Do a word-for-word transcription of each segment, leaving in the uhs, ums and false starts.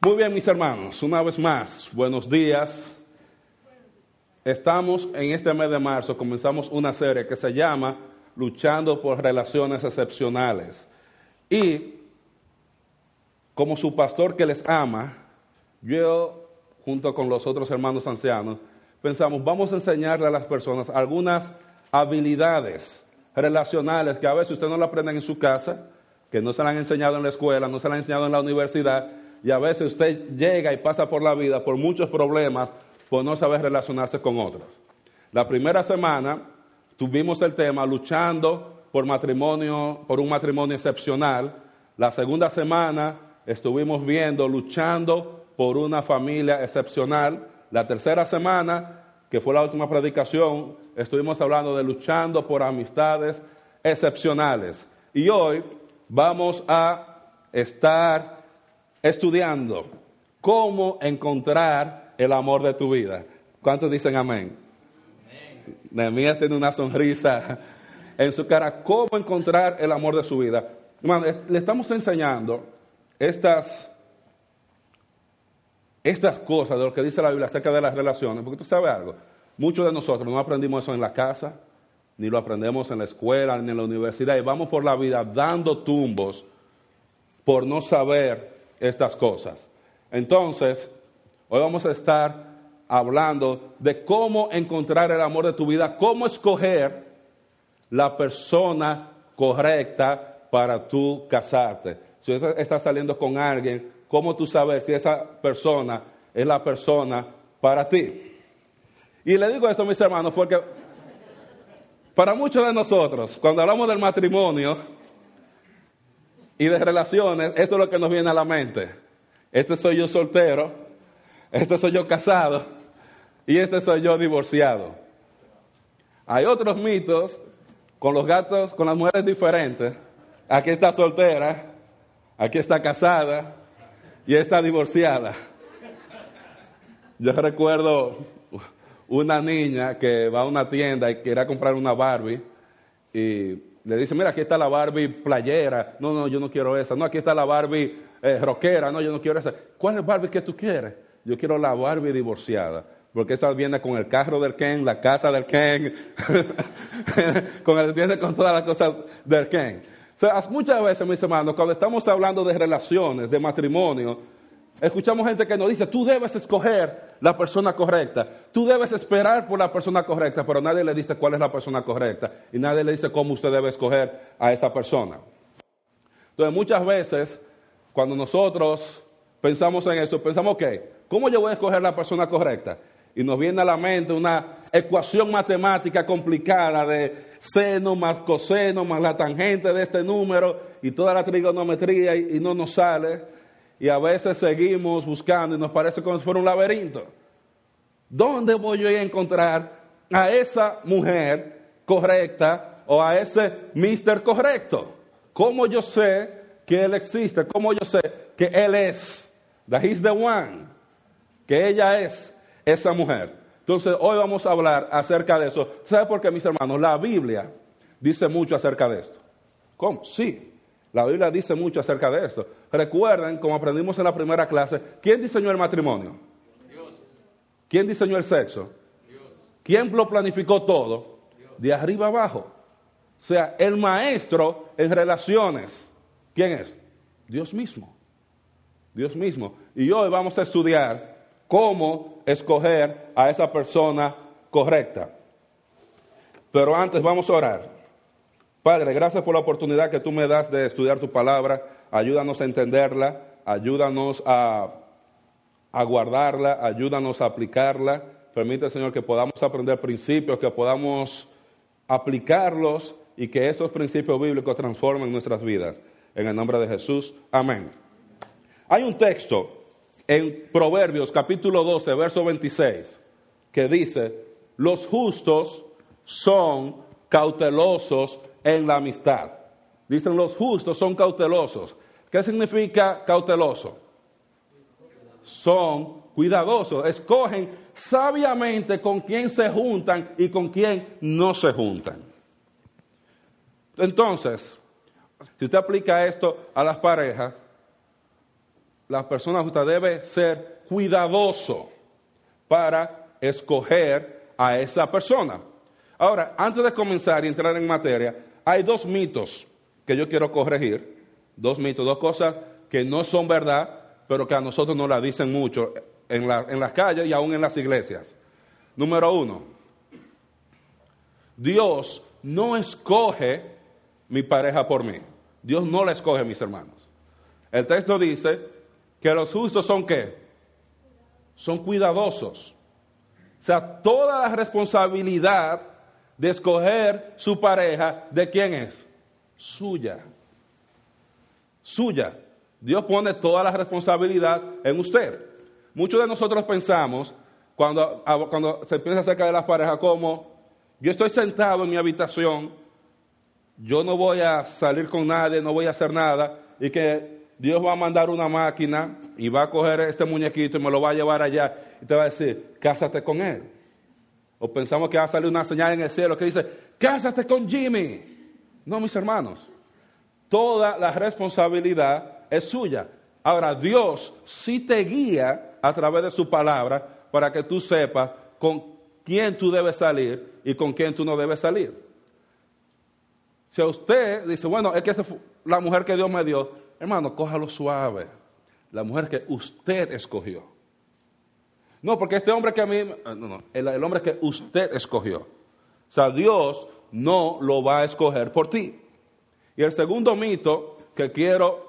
Muy bien, mis hermanos, una vez más, buenos días. Estamos en este mes de marzo, comenzamos una serie que se llama Luchando por Relaciones Excepcionales. Y como su pastor que les ama, yo, junto con los otros hermanos ancianos, pensamos, vamos a enseñarle a las personas algunas habilidades relacionales que a veces usted no la aprenden en su casa, que no se la han enseñado en la escuela, no se la han enseñado en la universidad, y a veces usted llega y pasa por la vida por muchos problemas por no saber relacionarse con otros. La primera semana tuvimos el tema luchando por matrimonio, por un matrimonio excepcional. La segunda semana estuvimos viendo luchando por una familia excepcional. La tercera semana, que fue la última predicación, estuvimos hablando de luchando por amistades excepcionales. Y hoy vamos a estar estudiando cómo encontrar el amor de tu vida. ¿Cuántos dicen amén? Amén. Nehemías tiene una sonrisa en su cara. ¿Cómo encontrar el amor de su vida? Hermano, le estamos enseñando estas, estas cosas de lo que dice la Biblia acerca de las relaciones, porque tú sabes algo, muchos de nosotros no aprendimos eso en la casa, ni lo aprendemos en la escuela, ni en la universidad, y vamos por la vida dando tumbos por no saber estas cosas. Entonces, hoy vamos a estar hablando de cómo encontrar el amor de tu vida, cómo escoger la persona correcta para tú casarte. Si usted está saliendo con alguien, ¿cómo tú sabes si esa persona es la persona para ti? Y le digo esto, mis hermanos, porque para muchos de nosotros, cuando hablamos del matrimonio y de relaciones, esto es lo que nos viene a la mente. Este soy yo soltero, este soy yo casado y este soy yo divorciado. Hay otros mitos con los gatos, con las mujeres diferentes. Aquí está soltera, aquí está casada y está divorciada. Yo recuerdo una niña que va a una tienda y quiere comprar una Barbie y le dice, mira, aquí está la Barbie playera. No, no, yo no quiero esa. No, aquí está la Barbie eh, rockera. No, yo no quiero esa. ¿Cuál es la Barbie que tú quieres? Yo quiero la Barbie divorciada. Porque esa viene con el carro del Ken, la casa del Ken, con el, viene con todas las cosas del Ken. O sea, muchas veces, mis hermanos, cuando estamos hablando de relaciones, de matrimonio, escuchamos gente que nos dice, tú debes escoger la persona correcta, tú debes esperar por la persona correcta, pero nadie le dice cuál es la persona correcta y nadie le dice cómo usted debe escoger a esa persona. Entonces, muchas veces, cuando nosotros pensamos en eso, pensamos, ok, ¿cómo yo voy a escoger la persona correcta? Y nos viene a la mente una ecuación matemática complicada de seno más coseno más la tangente de este número y toda la trigonometría y, y no nos sale. Y a veces seguimos buscando y nos parece como si fuera un laberinto. ¿Dónde voy yo a encontrar a esa mujer correcta o a ese mister correcto? ¿Cómo yo sé que él existe? ¿Cómo yo sé que él es? That he's the one. Que ella es esa mujer. Entonces, hoy vamos a hablar acerca de eso. ¿Sabe por qué, mis hermanos? La Biblia dice mucho acerca de esto. ¿Cómo? Sí. La Biblia dice mucho acerca de esto. Recuerden, como aprendimos en la primera clase, ¿quién diseñó el matrimonio? Dios. ¿Quién diseñó el sexo? Dios. ¿Quién lo planificó todo? Dios. De arriba abajo. O sea, el maestro en relaciones, ¿quién es? Dios mismo. Dios mismo. Y hoy vamos a estudiar cómo escoger a esa persona correcta. Pero antes vamos a orar. Padre, gracias por la oportunidad que tú me das de estudiar tu palabra. Ayúdanos a entenderla, ayúdanos a, a guardarla, ayúdanos a aplicarla. Permite, Señor, que podamos aprender principios, que podamos aplicarlos y que esos principios bíblicos transformen nuestras vidas. En el nombre de Jesús, amén. Hay un texto en Proverbios capítulo doce, verso veintiséis, que dice, los justos son cautelosos en la amistad. Dicen los justos son cautelosos. ¿Qué significa cauteloso? Son cuidadosos. Escogen sabiamente con quién se juntan y con quién no se juntan. Entonces, si usted aplica esto a las parejas, la persona justa debe ser cuidadoso para escoger a esa persona. Ahora, antes de comenzar y entrar en materia, hay dos mitos que yo quiero corregir. Dos mitos, dos cosas que no son verdad, pero que a nosotros nos la dicen mucho en, la, en las calles y aún en las iglesias. Número uno, Dios no escoge mi pareja por mí. Dios no la escoge, mis hermanos. El texto dice que los justos son ¿qué? Son cuidadosos. O sea, toda la responsabilidad de escoger su pareja, ¿de quién es? Suya. Suya. Dios pone toda la responsabilidad en usted. Muchos de nosotros pensamos, cuando, cuando se piensa acerca de las parejas, como yo estoy sentado en mi habitación, yo no voy a salir con nadie, no voy a hacer nada, y que Dios va a mandar una máquina y va a coger este muñequito y me lo va a llevar allá y te va a decir, cásate con él. O pensamos que va a salir una señal en el cielo que dice, cásate con Jimmy. No, mis hermanos, toda la responsabilidad es suya. Ahora, Dios sí te guía a través de su palabra para que tú sepas con quién tú debes salir y con quién tú no debes salir. Si usted dice, bueno, es que esa fue la mujer que Dios me dio, hermano, cójalo suave. La mujer que usted escogió. No, porque este hombre que a mí, no, no, el, el hombre que usted escogió. O sea, Dios no lo va a escoger por ti. Y el segundo mito que quiero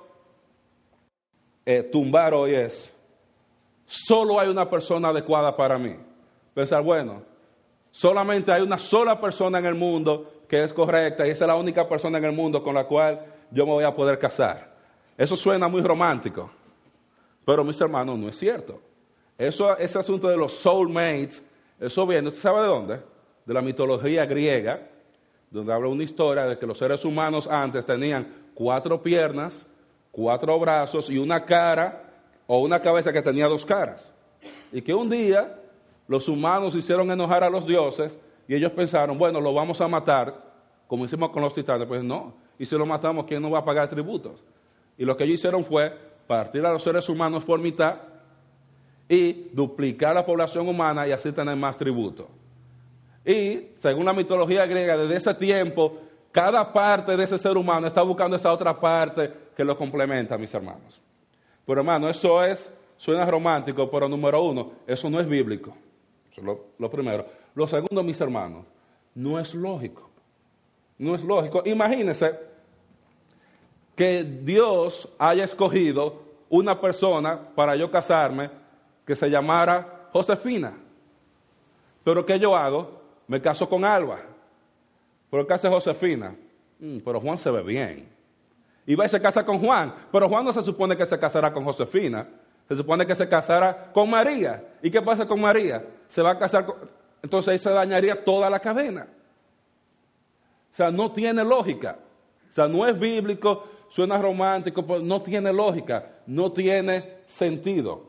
eh, tumbar hoy es, solo hay una persona adecuada para mí. Pensar, bueno, solamente hay una sola persona en el mundo que es correcta y esa es la única persona en el mundo con la cual yo me voy a poder casar. Eso suena muy romántico, pero mis hermanos, no es cierto. Eso, ese asunto de los soulmates, eso viene, ¿usted sabe de dónde? De la mitología griega, donde habla una historia de que los seres humanos antes tenían cuatro piernas, cuatro brazos y una cara o una cabeza que tenía dos caras. Y que un día los humanos hicieron enojar a los dioses y ellos pensaron, bueno, lo vamos a matar, como hicimos con los titanes. Pues no, y si lo matamos, ¿quién nos va a pagar tributos? Y lo que ellos hicieron fue partir a los seres humanos por mitad y duplicar la población humana y así tener más tributo. Y según la mitología griega, desde ese tiempo, cada parte de ese ser humano está buscando esa otra parte que lo complementa, mis hermanos. Pero hermano, eso es, suena romántico, pero número uno, eso no es bíblico. Eso es lo, lo primero. Lo segundo, mis hermanos, no es lógico. No es lógico. Imagínense que Dios haya escogido una persona para yo casarme que se llamara Josefina. Pero ¿qué yo hago? Me caso con Alba. ¿Pero qué hace Josefina? Mm, pero Juan se ve bien. Y va y se casa con Juan. Pero Juan no se supone que se casará con Josefina. Se supone que se casará con María. ¿Y qué pasa con María? Se va a casar con... Entonces ahí se dañaría toda la cadena. O sea, no tiene lógica. O sea, no es bíblico, suena romántico, pero no tiene lógica. No tiene sentido.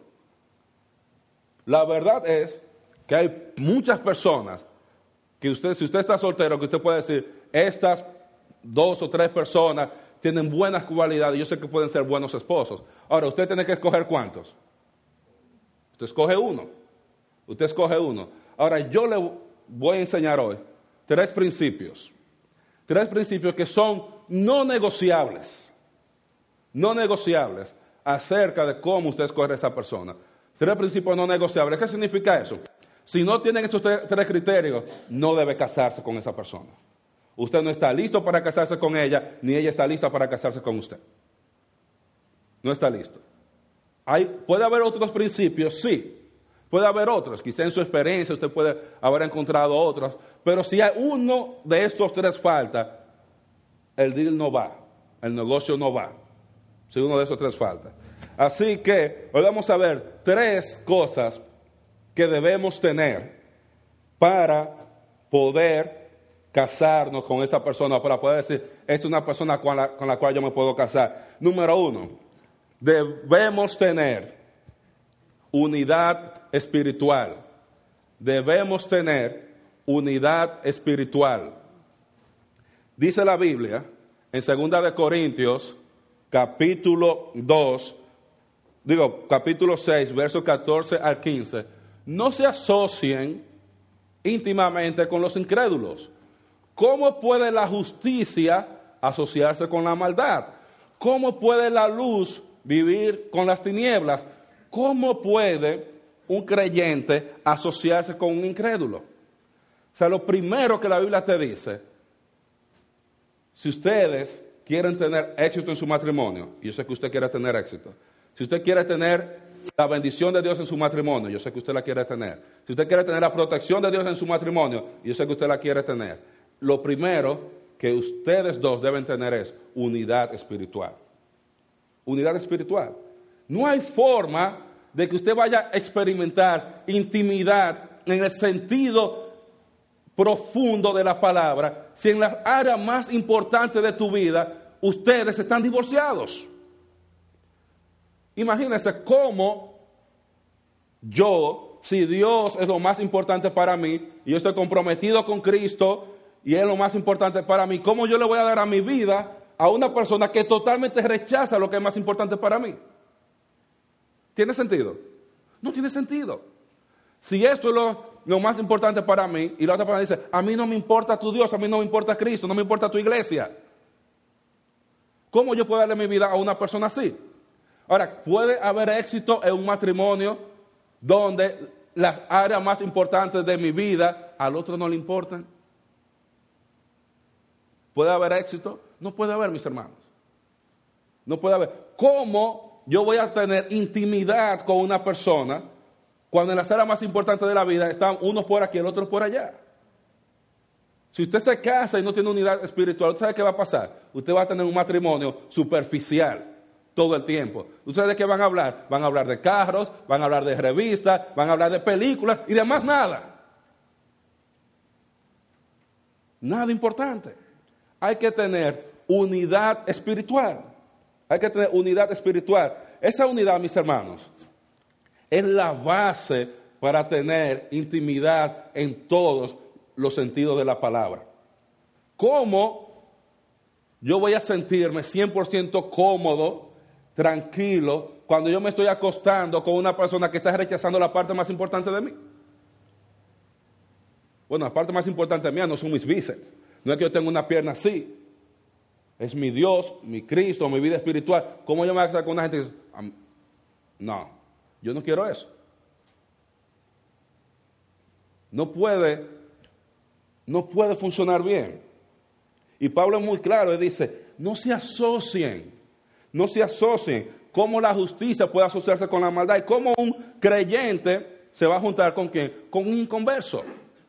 La verdad es que hay muchas personas que usted, si usted está soltero, que usted puede decir, estas dos o tres personas tienen buenas cualidades, yo sé que pueden ser buenos esposos. Ahora, usted tiene que escoger cuántos. Usted escoge uno. Usted escoge uno. Ahora, yo le voy a enseñar hoy tres principios. Tres principios que son no negociables. No negociables acerca de cómo usted escoge a esa persona. Tres principios no negociables. ¿Qué significa eso? Si no tienen esos tres, tres criterios, no debe casarse con esa persona. Usted no está listo para casarse con ella, ni ella está lista para casarse con usted. No está listo. Hay, puede haber otros principios, sí. Puede haber otros. Quizá en su experiencia usted puede haber encontrado otros. Pero si hay uno de estos tres falta, el deal no va. El negocio no va. Si uno de esos tres falta. Así que hoy vamos a ver tres cosas que debemos tener para poder casarnos con esa persona, para poder decir, esta es una persona con la, con la cual yo me puedo casar. Número uno, debemos tener unidad espiritual. Debemos tener unidad espiritual. Dice la Biblia, en segunda de Corintios, capítulo dos, digo, capítulo seis, versos catorce al quince, no se asocien íntimamente con los incrédulos. ¿Cómo puede la justicia asociarse con la maldad? ¿Cómo puede la luz vivir con las tinieblas? ¿Cómo puede un creyente asociarse con un incrédulo? O sea, lo primero que la Biblia te dice, si ustedes quieren tener éxito en su matrimonio, y yo sé que usted quiere tener éxito, si usted quiere tener la bendición de Dios en su matrimonio, yo sé que usted la quiere tener, si usted quiere tener la protección de Dios en su matrimonio, yo sé que usted la quiere tener, lo primero que ustedes dos deben tener es unidad espiritual. Unidad espiritual. No hay forma de que usted vaya a experimentar intimidad en el sentido profundo de la palabra si en las áreas más importantes de tu vida ustedes están divorciados. Imagínense cómo yo, si Dios es lo más importante para mí y yo estoy comprometido con Cristo y es lo más importante para mí, ¿cómo yo le voy a dar a mi vida a una persona que totalmente rechaza lo que es más importante para mí? ¿Tiene sentido? No tiene sentido. Si esto es lo, lo más importante para mí, y la otra persona dice, a mí no me importa tu Dios, a mí no me importa Cristo, no me importa tu iglesia, ¿cómo yo puedo darle mi vida a una persona así? Ahora, ¿puede haber éxito en un matrimonio donde las áreas más importantes de mi vida al otro no le importan? ¿Puede haber éxito? No puede haber, mis hermanos. No puede haber. ¿Cómo yo voy a tener intimidad con una persona cuando en las áreas más importantes de la vida están unos por aquí y el otro por allá? Si usted se casa y no tiene unidad espiritual, ¿usted sabe qué va a pasar? Usted va a tener un matrimonio superficial todo el tiempo. ¿Ustedes de qué van a hablar? Van a hablar de carros, van a hablar de revistas, van a hablar de películas y de más nada. Nada importante. Hay que tener unidad espiritual. Hay que tener unidad espiritual. Esa unidad, mis hermanos, es la base para tener intimidad en todos los sentidos de la palabra. ¿Cómo yo voy a sentirme cien por ciento cómodo, tranquilo, cuando yo me estoy acostando con una persona que está rechazando la parte más importante de mí? Bueno, la parte más importante mía no son mis bíceps. No es que yo tenga una pierna así. Es mi Dios, mi Cristo, mi vida espiritual. ¿Cómo yo me voy a casar con una gente que dice, no, yo no quiero eso? No puede, no puede funcionar bien. Y Pablo es muy claro, él dice, no se asocien, no se asocien. ¿Cómo la justicia puede asociarse con la maldad? ¿Y cómo un creyente se va a juntar con quién? Con un inconverso.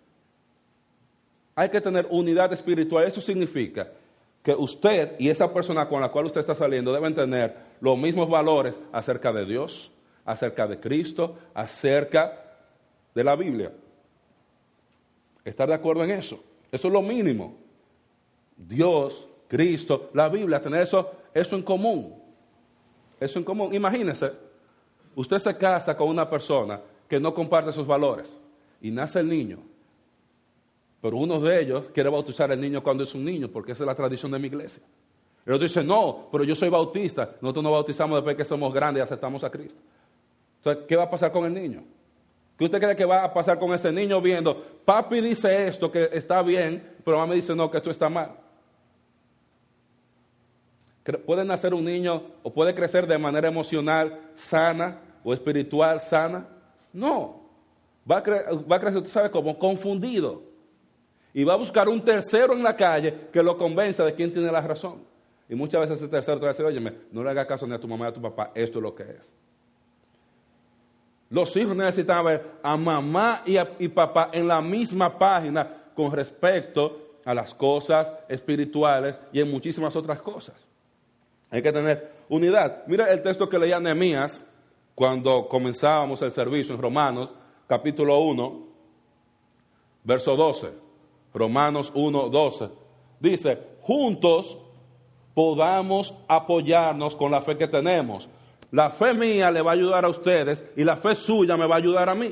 Hay que tener unidad espiritual. Eso significa que usted y esa persona con la cual usted está saliendo deben tener los mismos valores acerca de Dios, acerca de Cristo, acerca de la Biblia. ¿Estar de acuerdo en eso? Eso es lo mínimo. Dios, Cristo, la Biblia, tener eso, eso en común. Eso en común. Imagínese, usted se casa con una persona que no comparte sus valores y nace el niño. Pero uno de ellos quiere bautizar al niño cuando es un niño, porque esa es la tradición de mi iglesia. El otro dice, no, pero yo soy bautista. Nosotros nos bautizamos después que somos grandes y aceptamos a Cristo. Entonces, ¿qué va a pasar con el niño? ¿Qué usted cree que va a pasar con ese niño viendo, papi dice esto que está bien, pero mamá dice no, que esto está mal? ¿Puede nacer un niño o puede crecer de manera emocional sana o espiritual sana? No. Va a, cre- va a crecer, usted sabe cómo, confundido. Y va a buscar un tercero en la calle que lo convenza de quién tiene la razón. Y muchas veces ese tercero te va a decir, óyeme, no le hagas caso ni a tu mamá ni a tu papá, esto es lo que es. Los hijos necesitan ver a mamá y, a, y papá en la misma página con respecto a las cosas espirituales y en muchísimas otras cosas. Hay que tener unidad. Mira el texto que leía Nehemías cuando comenzábamos el servicio en Romanos, capítulo uno, verso doce. Romanos uno, doce. Dice, juntos podamos apoyarnos con la fe que tenemos. La fe mía le va a ayudar a ustedes y la fe suya me va a ayudar a mí.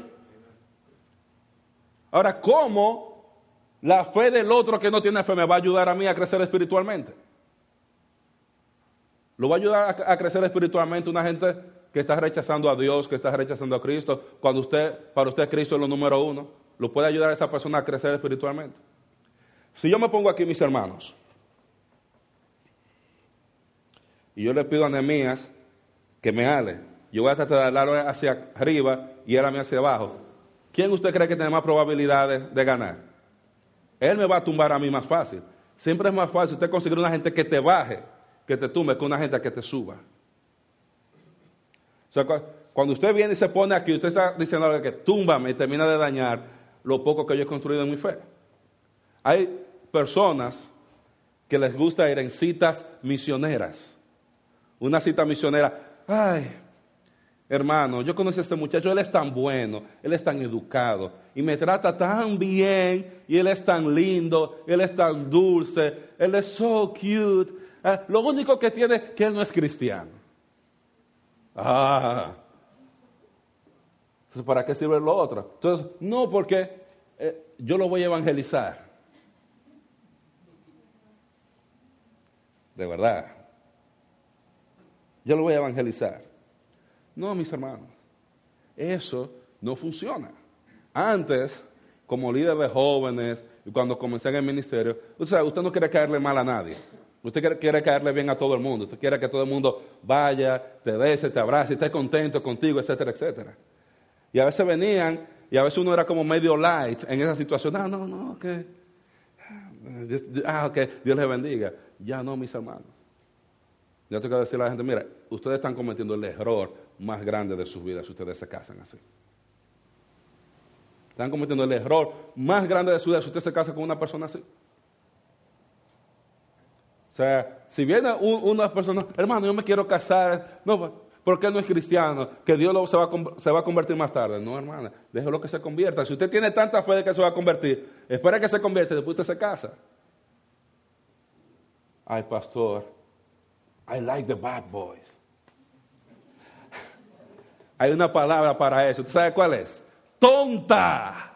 Ahora, ¿cómo la fe del otro que no tiene fe me va a ayudar a mí a crecer espiritualmente? ¿Lo va a ayudar a, a crecer espiritualmente una gente que está rechazando a Dios, que está rechazando a Cristo, cuando usted, para usted Cristo es lo número uno? ¿Lo puede ayudar a esa persona a crecer espiritualmente? Si yo me pongo aquí, mis hermanos, y yo le pido a Nehemías que me ale, yo voy a tratar de darlo hacia arriba y él a mí hacia abajo. ¿Quién usted cree que tiene más probabilidades de ganar? Él me va a tumbar a mí más fácil. Siempre es más fácil usted conseguir una gente que te baje, que te tumbe, que una gente que te suba. O sea, cuando usted viene y se pone aquí, usted está diciendo que túmbame y termina de dañar lo poco que yo he construido en mi fe. Hay personas que les gusta ir en citas misioneras. Una cita misionera, ay, hermano, yo conocí a este muchacho, él es tan bueno, él es tan educado, y me trata tan bien, y él es tan lindo, él es tan dulce, él es so cute. Eh, lo único que tiene es que él no es cristiano. Ah, entonces, ¿para qué sirve lo otro? Entonces, no, porque eh, yo lo voy a evangelizar. De verdad. Yo lo voy a evangelizar. No, mis hermanos, eso no funciona. Antes, como líder de jóvenes, y cuando comencé en el ministerio, usted sabe, usted no quiere caerle mal a nadie. Usted quiere, quiere caerle bien a todo el mundo. Usted quiere que todo el mundo vaya, te bese, te abrace, esté contento contigo, etcétera, etcétera. Y a veces venían, y a veces uno era como medio light en esa situación. Ah, no, no, que... Ah, ok, Dios les bendiga. Ya no, mis hermanos. Ya tengo que decirle a la gente, mira, ustedes están cometiendo el error más grande de sus vidas si ustedes se casan así. Están cometiendo el error más grande de su vida si usted se casa con una persona así. O sea, si viene un, una persona, hermano, yo me quiero casar, no, porque él no es cristiano, que Dios lo, se, va a, se va a convertir más tarde. No, hermana, déjelo que se convierta. Si usted tiene tanta fe de que se va a convertir, espera que se convierta y después usted se casa. Ay, pastor, I like the bad boys. Hay una palabra para eso. ¿Usted sabe cuál es? Tonta.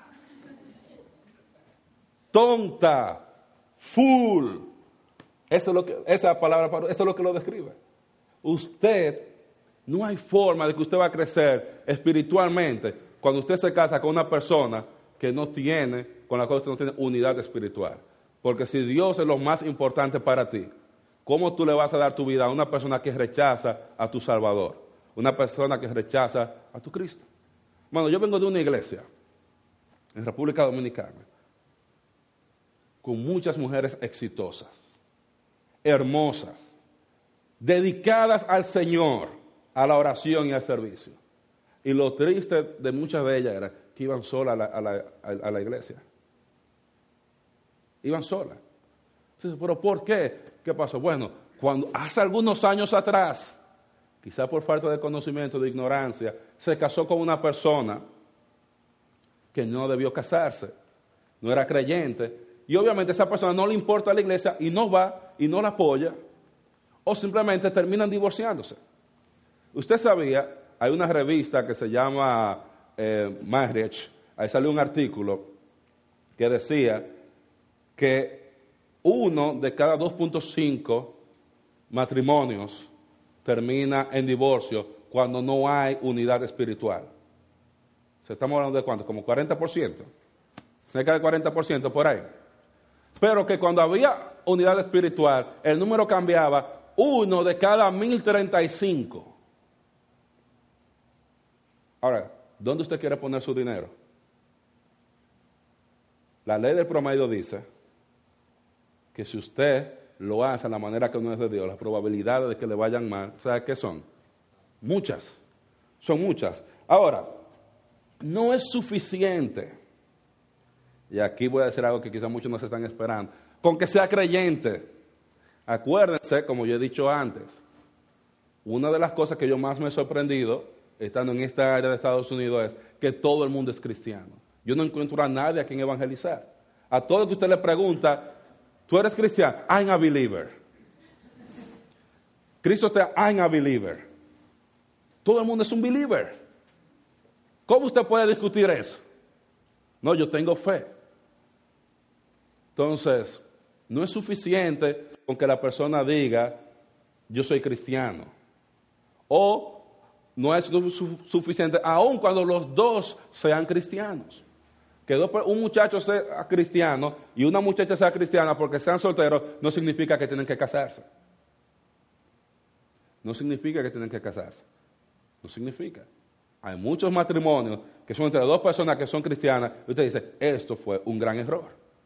Tonta. Fool. Eso es lo que, esa palabra, eso es lo que lo describe. Usted, no hay forma de que usted va a crecer espiritualmente cuando usted se casa con una persona que no tiene, con la cual usted no tiene unidad espiritual. Porque si Dios es lo más importante para ti, ¿cómo tú le vas a dar tu vida a una persona que rechaza a tu Salvador? Una persona que rechaza a tu Cristo. Bueno, yo vengo de una iglesia en República Dominicana con muchas mujeres exitosas, hermosas, dedicadas al Señor, a la oración y al servicio. Y lo triste de muchas de ellas era que iban solas a la, a la, a la iglesia. Iban solas. Entonces, ¿pero por qué? ¿Qué pasó? Bueno, cuando hace algunos años atrás, quizás por falta de conocimiento, de ignorancia, se casó con una persona que no debió casarse, no era creyente, y obviamente a esa persona no le importa la iglesia y no va y no la apoya, o simplemente terminan divorciándose. Usted sabía, hay una revista que se llama eh, Marriage, ahí salió un artículo que decía que uno de cada dos punto cinco matrimonios termina en divorcio cuando no hay unidad espiritual. ¿Se estamos hablando de cuánto? Como cuarenta por ciento. Cerca del cuarenta por ciento por ahí. Pero que cuando había unidad espiritual, el número cambiaba uno de cada mil treinta y cinco. Ahora, ¿dónde usted quiere poner su dinero? La ley del promedio dice que si usted lo hace de la manera que no es de Dios, las probabilidades de que le vayan mal, ¿sabe qué son? Muchas. Son muchas. Ahora, no es suficiente, y aquí voy a decir algo que quizás muchos no se están esperando, con que sea creyente. Acuérdense, como yo he dicho antes, una de las cosas que yo más me he sorprendido, estando en esta área de Estados Unidos, es que todo el mundo es cristiano. Yo no encuentro a nadie a quien evangelizar. A todo el que usted le pregunta, ¿tú eres cristiano? I'm a believer. Cristo te I'm a believer. Todo el mundo es un believer. ¿Cómo usted puede discutir eso? No, yo tengo fe. Entonces, no es suficiente con que la persona diga, yo soy cristiano. O no es su- suficiente, aun cuando los dos sean cristianos. Que dos, un muchacho sea cristiano y una muchacha sea cristiana porque sean solteros no significa que tienen que casarse. No significa que tienen que casarse. No significa. Hay muchos matrimonios que son entre dos personas que son cristianas y usted dice, esto fue un gran error.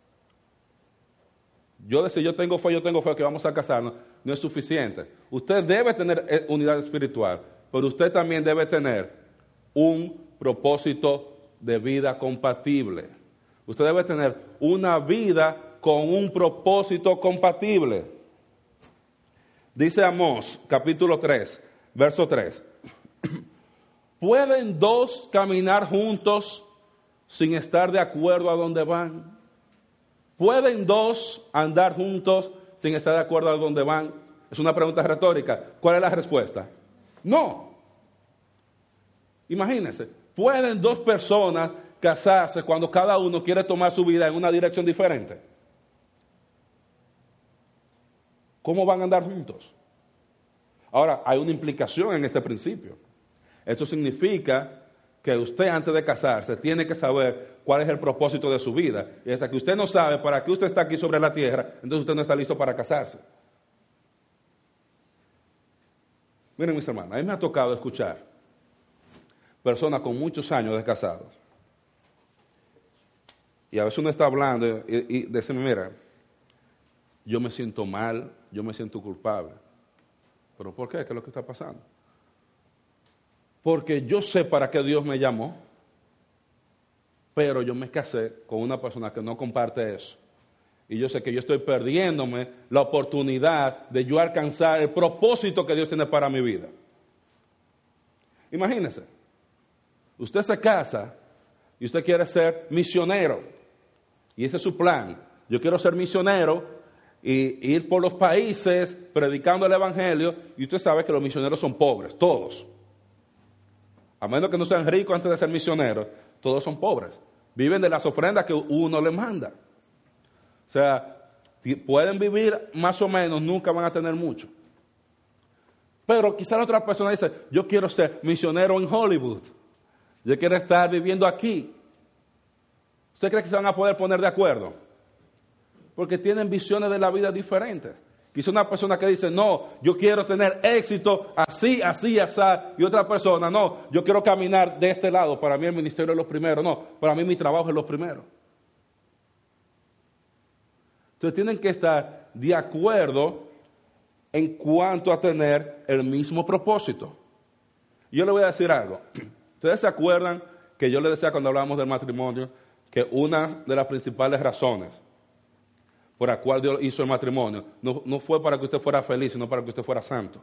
Yo decir, yo tengo fe, yo tengo fe que vamos a casarnos, no es suficiente. Usted debe tener eh, unidad espiritual, pero usted también debe tener un propósito de vida compatible. Usted debe tener una vida con un propósito compatible. Dice Amós, capítulo tres, verso tres. ¿Pueden dos caminar juntos sin estar de acuerdo a dónde van? ¿Pueden dos andar juntos sin estar de acuerdo a dónde van? Es una pregunta retórica. ¿Cuál es la respuesta? No. Imagínense, ¿pueden dos personas casarse cuando cada uno quiere tomar su vida en una dirección diferente? ¿Cómo van a andar juntos? Ahora, hay una implicación en este principio. Esto significa que usted antes de casarse tiene que saber cuál es el propósito de su vida. Y hasta que usted no sabe para qué usted está aquí sobre la tierra, entonces usted no está listo para casarse. Miren, mis hermanos, a mí me ha tocado escuchar personas con muchos años de casados. Y a veces uno está hablando y, y dice, mira, yo me siento mal, yo me siento culpable. ¿Pero por qué? ¿Qué es lo que está pasando? Porque yo sé para qué Dios me llamó, pero yo me casé con una persona que no comparte eso. Y yo sé que yo estoy perdiéndome la oportunidad de yo alcanzar el propósito que Dios tiene para mi vida. Imagínese, usted se casa y usted quiere ser misionero. Y ese es su plan. Yo quiero ser misionero y ir por los países predicando el evangelio. Y usted sabe que los misioneros son pobres, todos. A menos que no sean ricos antes de ser misioneros, todos son pobres. Viven de las ofrendas que uno les manda. O sea, pueden vivir más o menos, nunca van a tener mucho. Pero quizá la otra persona dice, yo quiero ser misionero en Hollywood. Yo quiero estar viviendo aquí. ¿Usted cree que se van a poder poner de acuerdo? Porque tienen visiones de la vida diferentes. Quizá una persona que dice, no, yo quiero tener éxito así, así, así. Y otra persona, no, yo quiero caminar de este lado. Para mí el ministerio es lo primero. No, para mí mi trabajo es lo primero. Entonces tienen que estar de acuerdo en cuanto a tener el mismo propósito. Y yo le voy a decir algo. ¿Ustedes se acuerdan que yo les decía cuando hablábamos del matrimonio que una de las principales razones por la cual Dios hizo el matrimonio no, no fue para que usted fuera feliz, sino para que usted fuera santo?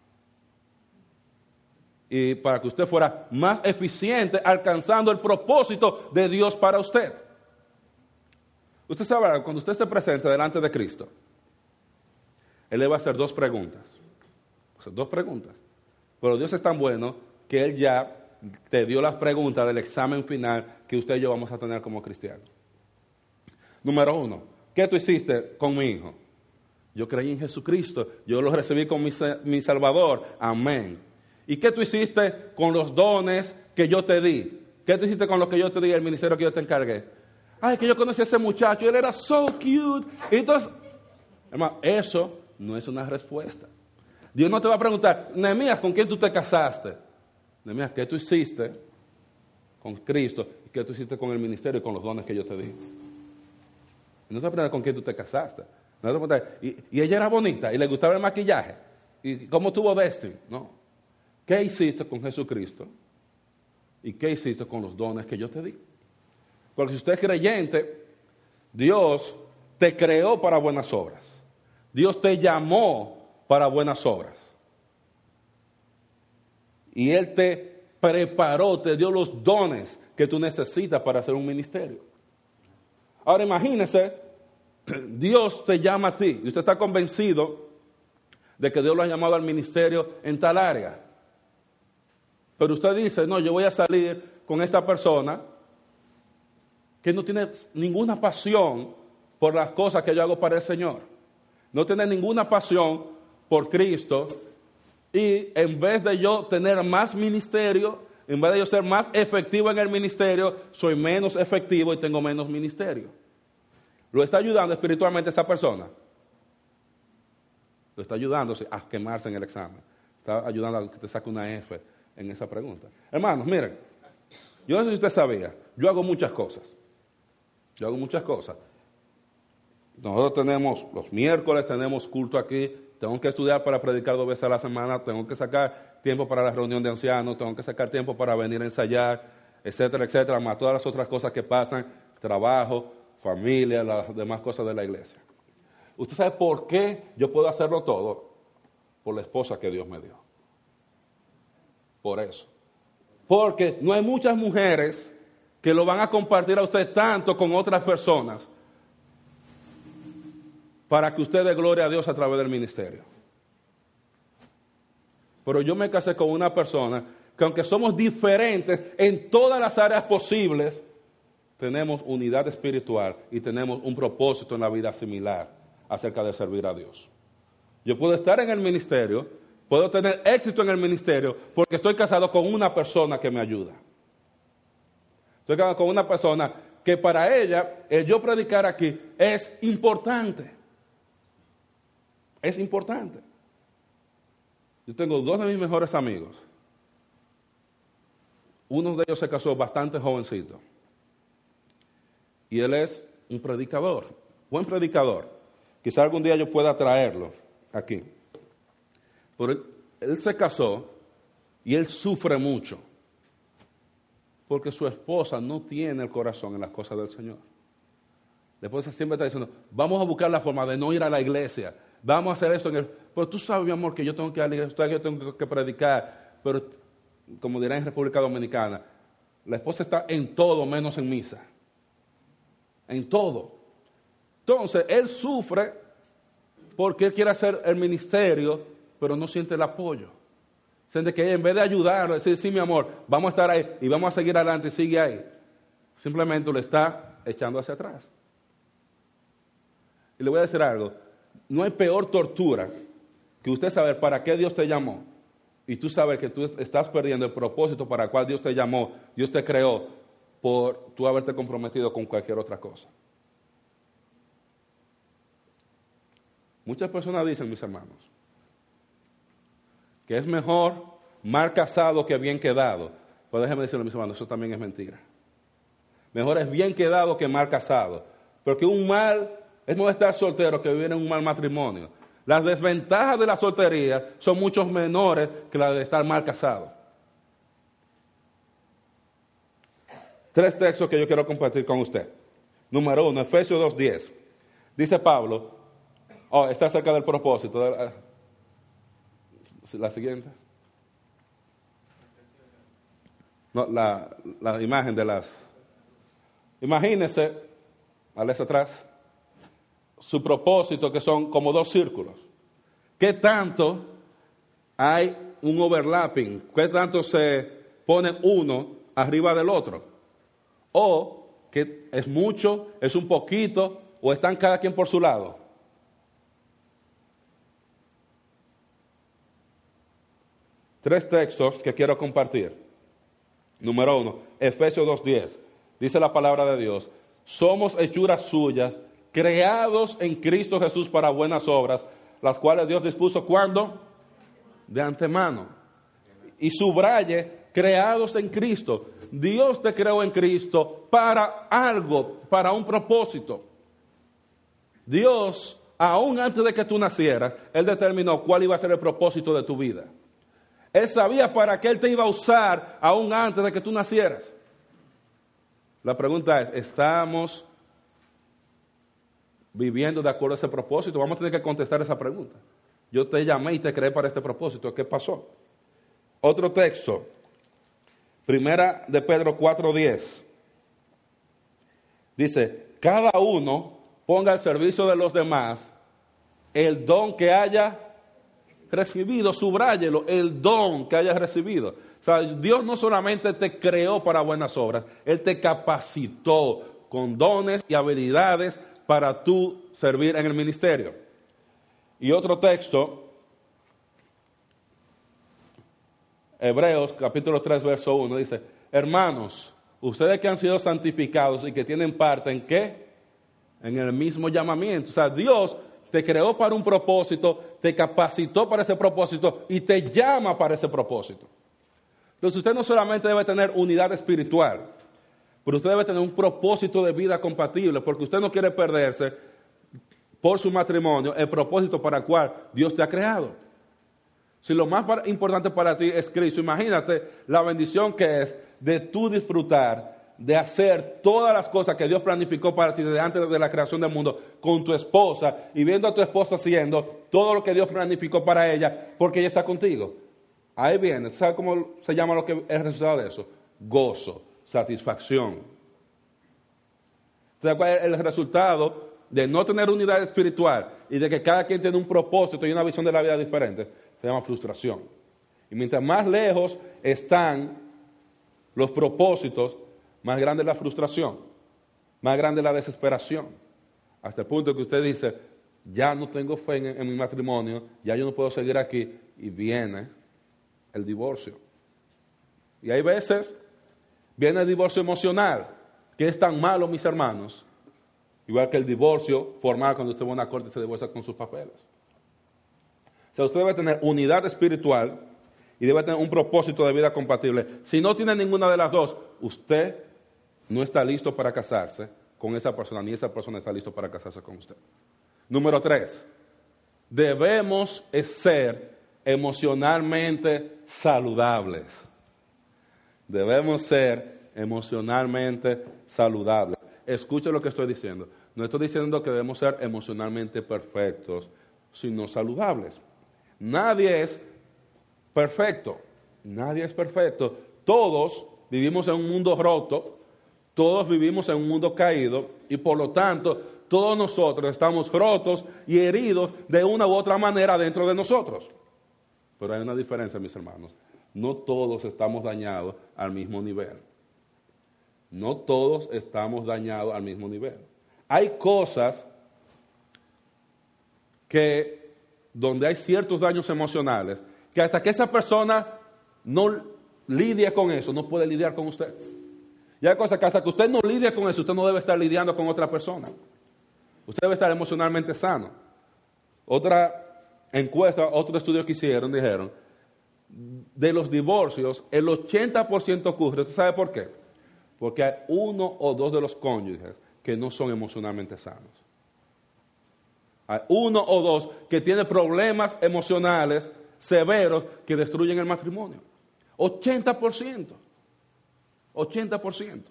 Y para que usted fuera más eficiente alcanzando el propósito de Dios para usted. Usted sabe, cuando usted se presente delante de Cristo, Él le va a hacer dos preguntas. O sea, dos preguntas. Pero Dios es tan bueno que Él ya te dio las preguntas del examen final que usted y yo vamos a tener como cristianos. Número uno, ¿qué tú hiciste con mi hijo? Yo creí en Jesucristo, yo lo recibí como mi, mi Salvador. Amén. ¿Y qué tú hiciste con los dones que yo te di? ¿Qué tú hiciste con lo que yo te di, el ministerio que yo te encargué? Ay, que yo conocí a ese muchacho, él era so cute. Y entonces, hermano, eso no es una respuesta. Dios no te va a preguntar, Nehemías, ¿con quién tú te casaste? Nehemías, ¿qué tú hiciste con Cristo? ¿Y qué tú hiciste con el ministerio y con los dones que yo te di? No te va a preguntar con quién tú te casaste. No te va a preguntar, ¿y, y ella era bonita? ¿Y le gustaba el maquillaje? ¿Y cómo tuvo Destiny? No. ¿Qué hiciste con Jesucristo? ¿Y qué hiciste con los dones que yo te di? Porque si usted es creyente, Dios te creó para buenas obras. Dios te llamó para buenas obras. Y Él te preparó, te dio los dones que tú necesitas para hacer un ministerio. Ahora imagínese, Dios te llama a ti y usted está convencido de que Dios lo ha llamado al ministerio en tal área. Pero usted dice, no, yo voy a salir con esta persona que no tiene ninguna pasión por las cosas que yo hago para el Señor. No tiene ninguna pasión por Cristo Y en vez de yo tener más ministerio, en vez de yo ser más efectivo en el ministerio, soy menos efectivo y tengo menos ministerio. ¿Lo está ayudando espiritualmente esa persona? Lo está ayudando a quemarse en el examen. Está ayudando a que te saque una F en esa pregunta. Hermanos, miren, yo no sé si usted sabía, yo hago muchas cosas. Yo hago muchas cosas. Nosotros tenemos, los miércoles tenemos culto aquí, tengo que estudiar para predicar dos veces a la semana, tengo que sacar tiempo para la reunión de ancianos, tengo que sacar tiempo para venir a ensayar, etcétera, etcétera, más todas las otras cosas que pasan, trabajo, familia, las demás cosas de la iglesia. ¿Usted sabe por qué yo puedo hacerlo todo? Por la esposa que Dios me dio. Por eso. Porque no hay muchas mujeres que lo van a compartir a usted tanto con otras personas para que usted dé gloria a Dios a través del ministerio. Pero yo me casé con una persona que, aunque somos diferentes en todas las áreas posibles, tenemos unidad espiritual y tenemos un propósito en la vida similar acerca de servir a Dios. Yo puedo estar en el ministerio, puedo tener éxito en el ministerio porque estoy casado con una persona que me ayuda. Estoy casado con una persona que para ella, el yo predicar aquí es importante. Es importante. Yo tengo dos de mis mejores amigos. Uno de ellos se casó bastante jovencito. Y él es un predicador, buen predicador. Quizá algún día yo pueda traerlo aquí. Pero él, él se casó y él sufre mucho. Porque su esposa no tiene el corazón en las cosas del Señor. La esposa siempre está diciendo, vamos a buscar la forma de no ir a la iglesia. Vamos a hacer esto. En el... Pero tú sabes, mi amor, que yo tengo que ir a la iglesia, yo tengo que predicar. Pero, como dirán en República Dominicana, la esposa está en todo menos en misa. En todo. Entonces, él sufre porque él quiere hacer el ministerio, pero no siente el apoyo. Siente que en vez de ayudarlo, decir, sí, mi amor, vamos a estar ahí y vamos a seguir adelante, sigue ahí. Simplemente lo está echando hacia atrás. Y le voy a decir algo, no hay peor tortura que usted saber para qué Dios te llamó y tú saber que tú estás perdiendo el propósito para el cual Dios te llamó, Dios te creó, por tú haberte comprometido con cualquier otra cosa. Muchas personas dicen, mis hermanos, que es mejor mal casado que bien quedado. Pues déjenme decirle, mis hermanos, eso también es mentira. Mejor es bien quedado que mal casado. Porque un mal, es mejor estar soltero que vivir en un mal matrimonio. Las desventajas de la soltería son mucho menores que las de estar mal casado. Tres textos que yo quiero compartir con usted. Número uno, Efesios dos diez. Dice Pablo, oh, está acerca del propósito. De la, la siguiente. No, la, la imagen de las... Imagínese, al atrás, su propósito, que son como dos círculos. ¿Qué tanto hay un overlapping? ¿Qué tanto se pone uno arriba del otro? O que es mucho, es un poquito, o están cada quien por su lado. Tres textos que quiero compartir. Número uno, Efesios dos diez. Dice la palabra de Dios, somos hechuras suyas, creados en Cristo Jesús para buenas obras, las cuales Dios dispuso, ¿cuándo? De antemano. Y subraye, creados en Cristo. Dios te creó en Cristo para algo, para un propósito. Dios, aún antes de que tú nacieras, Él determinó cuál iba a ser el propósito de tu vida. Él sabía para qué Él te iba a usar aún antes de que tú nacieras. La pregunta es, ¿estamos viviendo de acuerdo a ese propósito? Vamos a tener que contestar esa pregunta. Yo te llamé y te creé para este propósito. ¿Qué pasó? Otro texto. Primera de Pedro cuatro diez. Dice, cada uno ponga al servicio de los demás el don que haya recibido, subráyelo, el don que hayas recibido. O sea, Dios no solamente te creó para buenas obras, Él te capacitó con dones y habilidades para tú servir en el ministerio. Y otro texto, Hebreos capítulo tres, verso uno, dice, hermanos, ustedes que han sido santificados y que tienen parte en ¿qué? En el mismo llamamiento. O sea, Dios te creó para un propósito, te capacitó para ese propósito y te llama para ese propósito. Entonces usted no solamente debe tener unidad espiritual, pero usted debe tener un propósito de vida compatible, porque usted no quiere perderse por su matrimonio el propósito para el cual Dios te ha creado. Si lo más importante para ti es Cristo, imagínate la bendición que es de tú disfrutar de hacer todas las cosas que Dios planificó para ti desde antes de la creación del mundo con tu esposa y viendo a tu esposa haciendo todo lo que Dios planificó para ella porque ella está contigo. Ahí viene, ¿sabes cómo se llama lo que es el resultado de eso? Gozo, satisfacción. ¿Sabes cuál es el resultado de no tener unidad espiritual y de que cada quien tiene un propósito y una visión de la vida diferente? Se llama frustración. Y mientras más lejos están los propósitos, más grande es la frustración, más grande es la desesperación. Hasta el punto que usted dice, ya no tengo fe en, en mi matrimonio, ya yo no puedo seguir aquí, y viene el divorcio. Y hay veces viene el divorcio emocional, que es tan malo, mis hermanos, igual que el divorcio formal cuando usted va a una corte y se divorcia con sus papeles. O sea, usted debe tener unidad espiritual y debe tener un propósito de vida compatible. Si no tiene ninguna de las dos, usted no está listo para casarse con esa persona, ni esa persona está listo para casarse con usted. Número tres, debemos ser emocionalmente saludables. Debemos ser emocionalmente saludables. Escuche lo que estoy diciendo. No estoy diciendo que debemos ser emocionalmente perfectos, sino saludables. Nadie es perfecto. Nadie es perfecto. Todos vivimos en un mundo roto. Todos vivimos en un mundo caído y por lo tanto todos nosotros estamos rotos y heridos de una u otra manera dentro de nosotros. Pero hay una diferencia, mis hermanos. No todos estamos dañados al mismo nivel. No todos estamos dañados al mismo nivel. Hay cosas que, donde hay ciertos daños emocionales, que hasta que esa persona no lidie con eso, no puede lidiar con usted. Y hay cosas que hasta que usted no lidie con eso, usted no debe estar lidiando con otra persona. Usted debe estar emocionalmente sano. Otra encuesta, otro estudio que hicieron, dijeron, de los divorcios, el ochenta por ciento ocurre. ¿Usted sabe por qué? Porque hay uno o dos de los cónyuges que no son emocionalmente sanos. Hay uno o dos que tienen problemas emocionales severos que destruyen el matrimonio. ochenta por ciento. ochenta por ciento.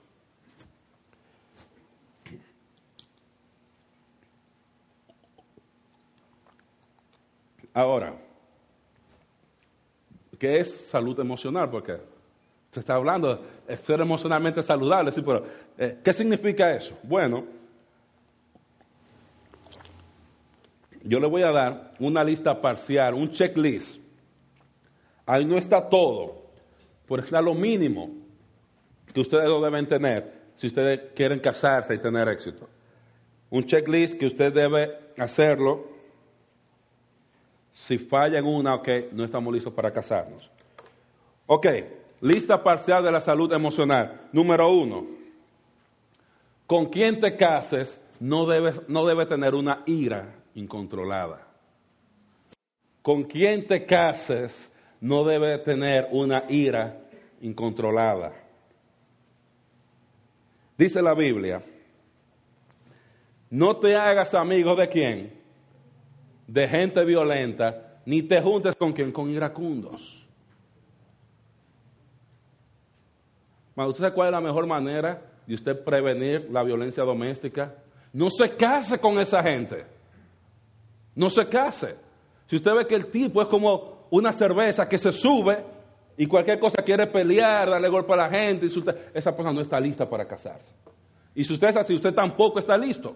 Ahora, ¿qué es salud emocional? Porque se está hablando de ser emocionalmente saludable, sí, pero eh, ¿qué significa eso? Bueno, yo le voy a dar una lista parcial, un checklist. Ahí no está todo, pero está lo mínimo que ustedes lo deben tener si ustedes quieren casarse y tener éxito. Un checklist que usted debe hacerlo. Si falla en una, ok, no estamos listos para casarnos. Ok, lista parcial de la salud emocional. Número uno, con quien te cases no debe, no debe tener una ira incontrolada. Con quien te cases no debe tener una ira incontrolada. Dice la Biblia, no te hagas amigo de quién, de gente violenta, ni te juntes con quién, con iracundos. ¿Usted sabe cuál es la mejor manera de usted prevenir la violencia doméstica? No se case con esa gente. No se case. Si usted ve que el tipo es como una cerveza que se sube y cualquier cosa quiere pelear, darle golpe a la gente, insultar, esa persona no está lista para casarse. Y si usted es así, usted tampoco está listo.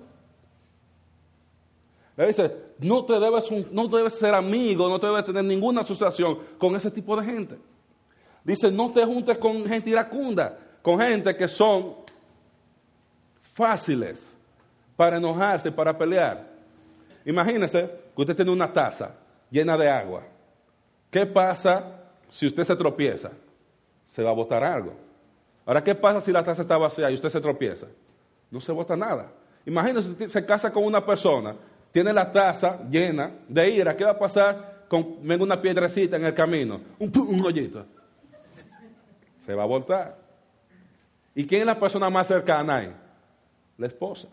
Le dice, no te debes, no debes ser amigo, no te debes tener ninguna asociación con ese tipo de gente. Dice, no te juntes con gente iracunda, con gente que son fáciles para enojarse, para pelear. Imagínese que usted tiene una taza llena de agua. ¿Qué pasa si usted se tropieza, se va a botar algo. Ahora, ¿qué pasa si la taza está vacía y usted se tropieza? No se bota nada. Imagínese, usted se casa con una persona, tiene la taza llena de ira, ¿qué va a pasar con venga una piedrecita en el camino? Un, un hoyito. Se va a botar. ¿Y quién es la persona más cercana ahí? La esposa.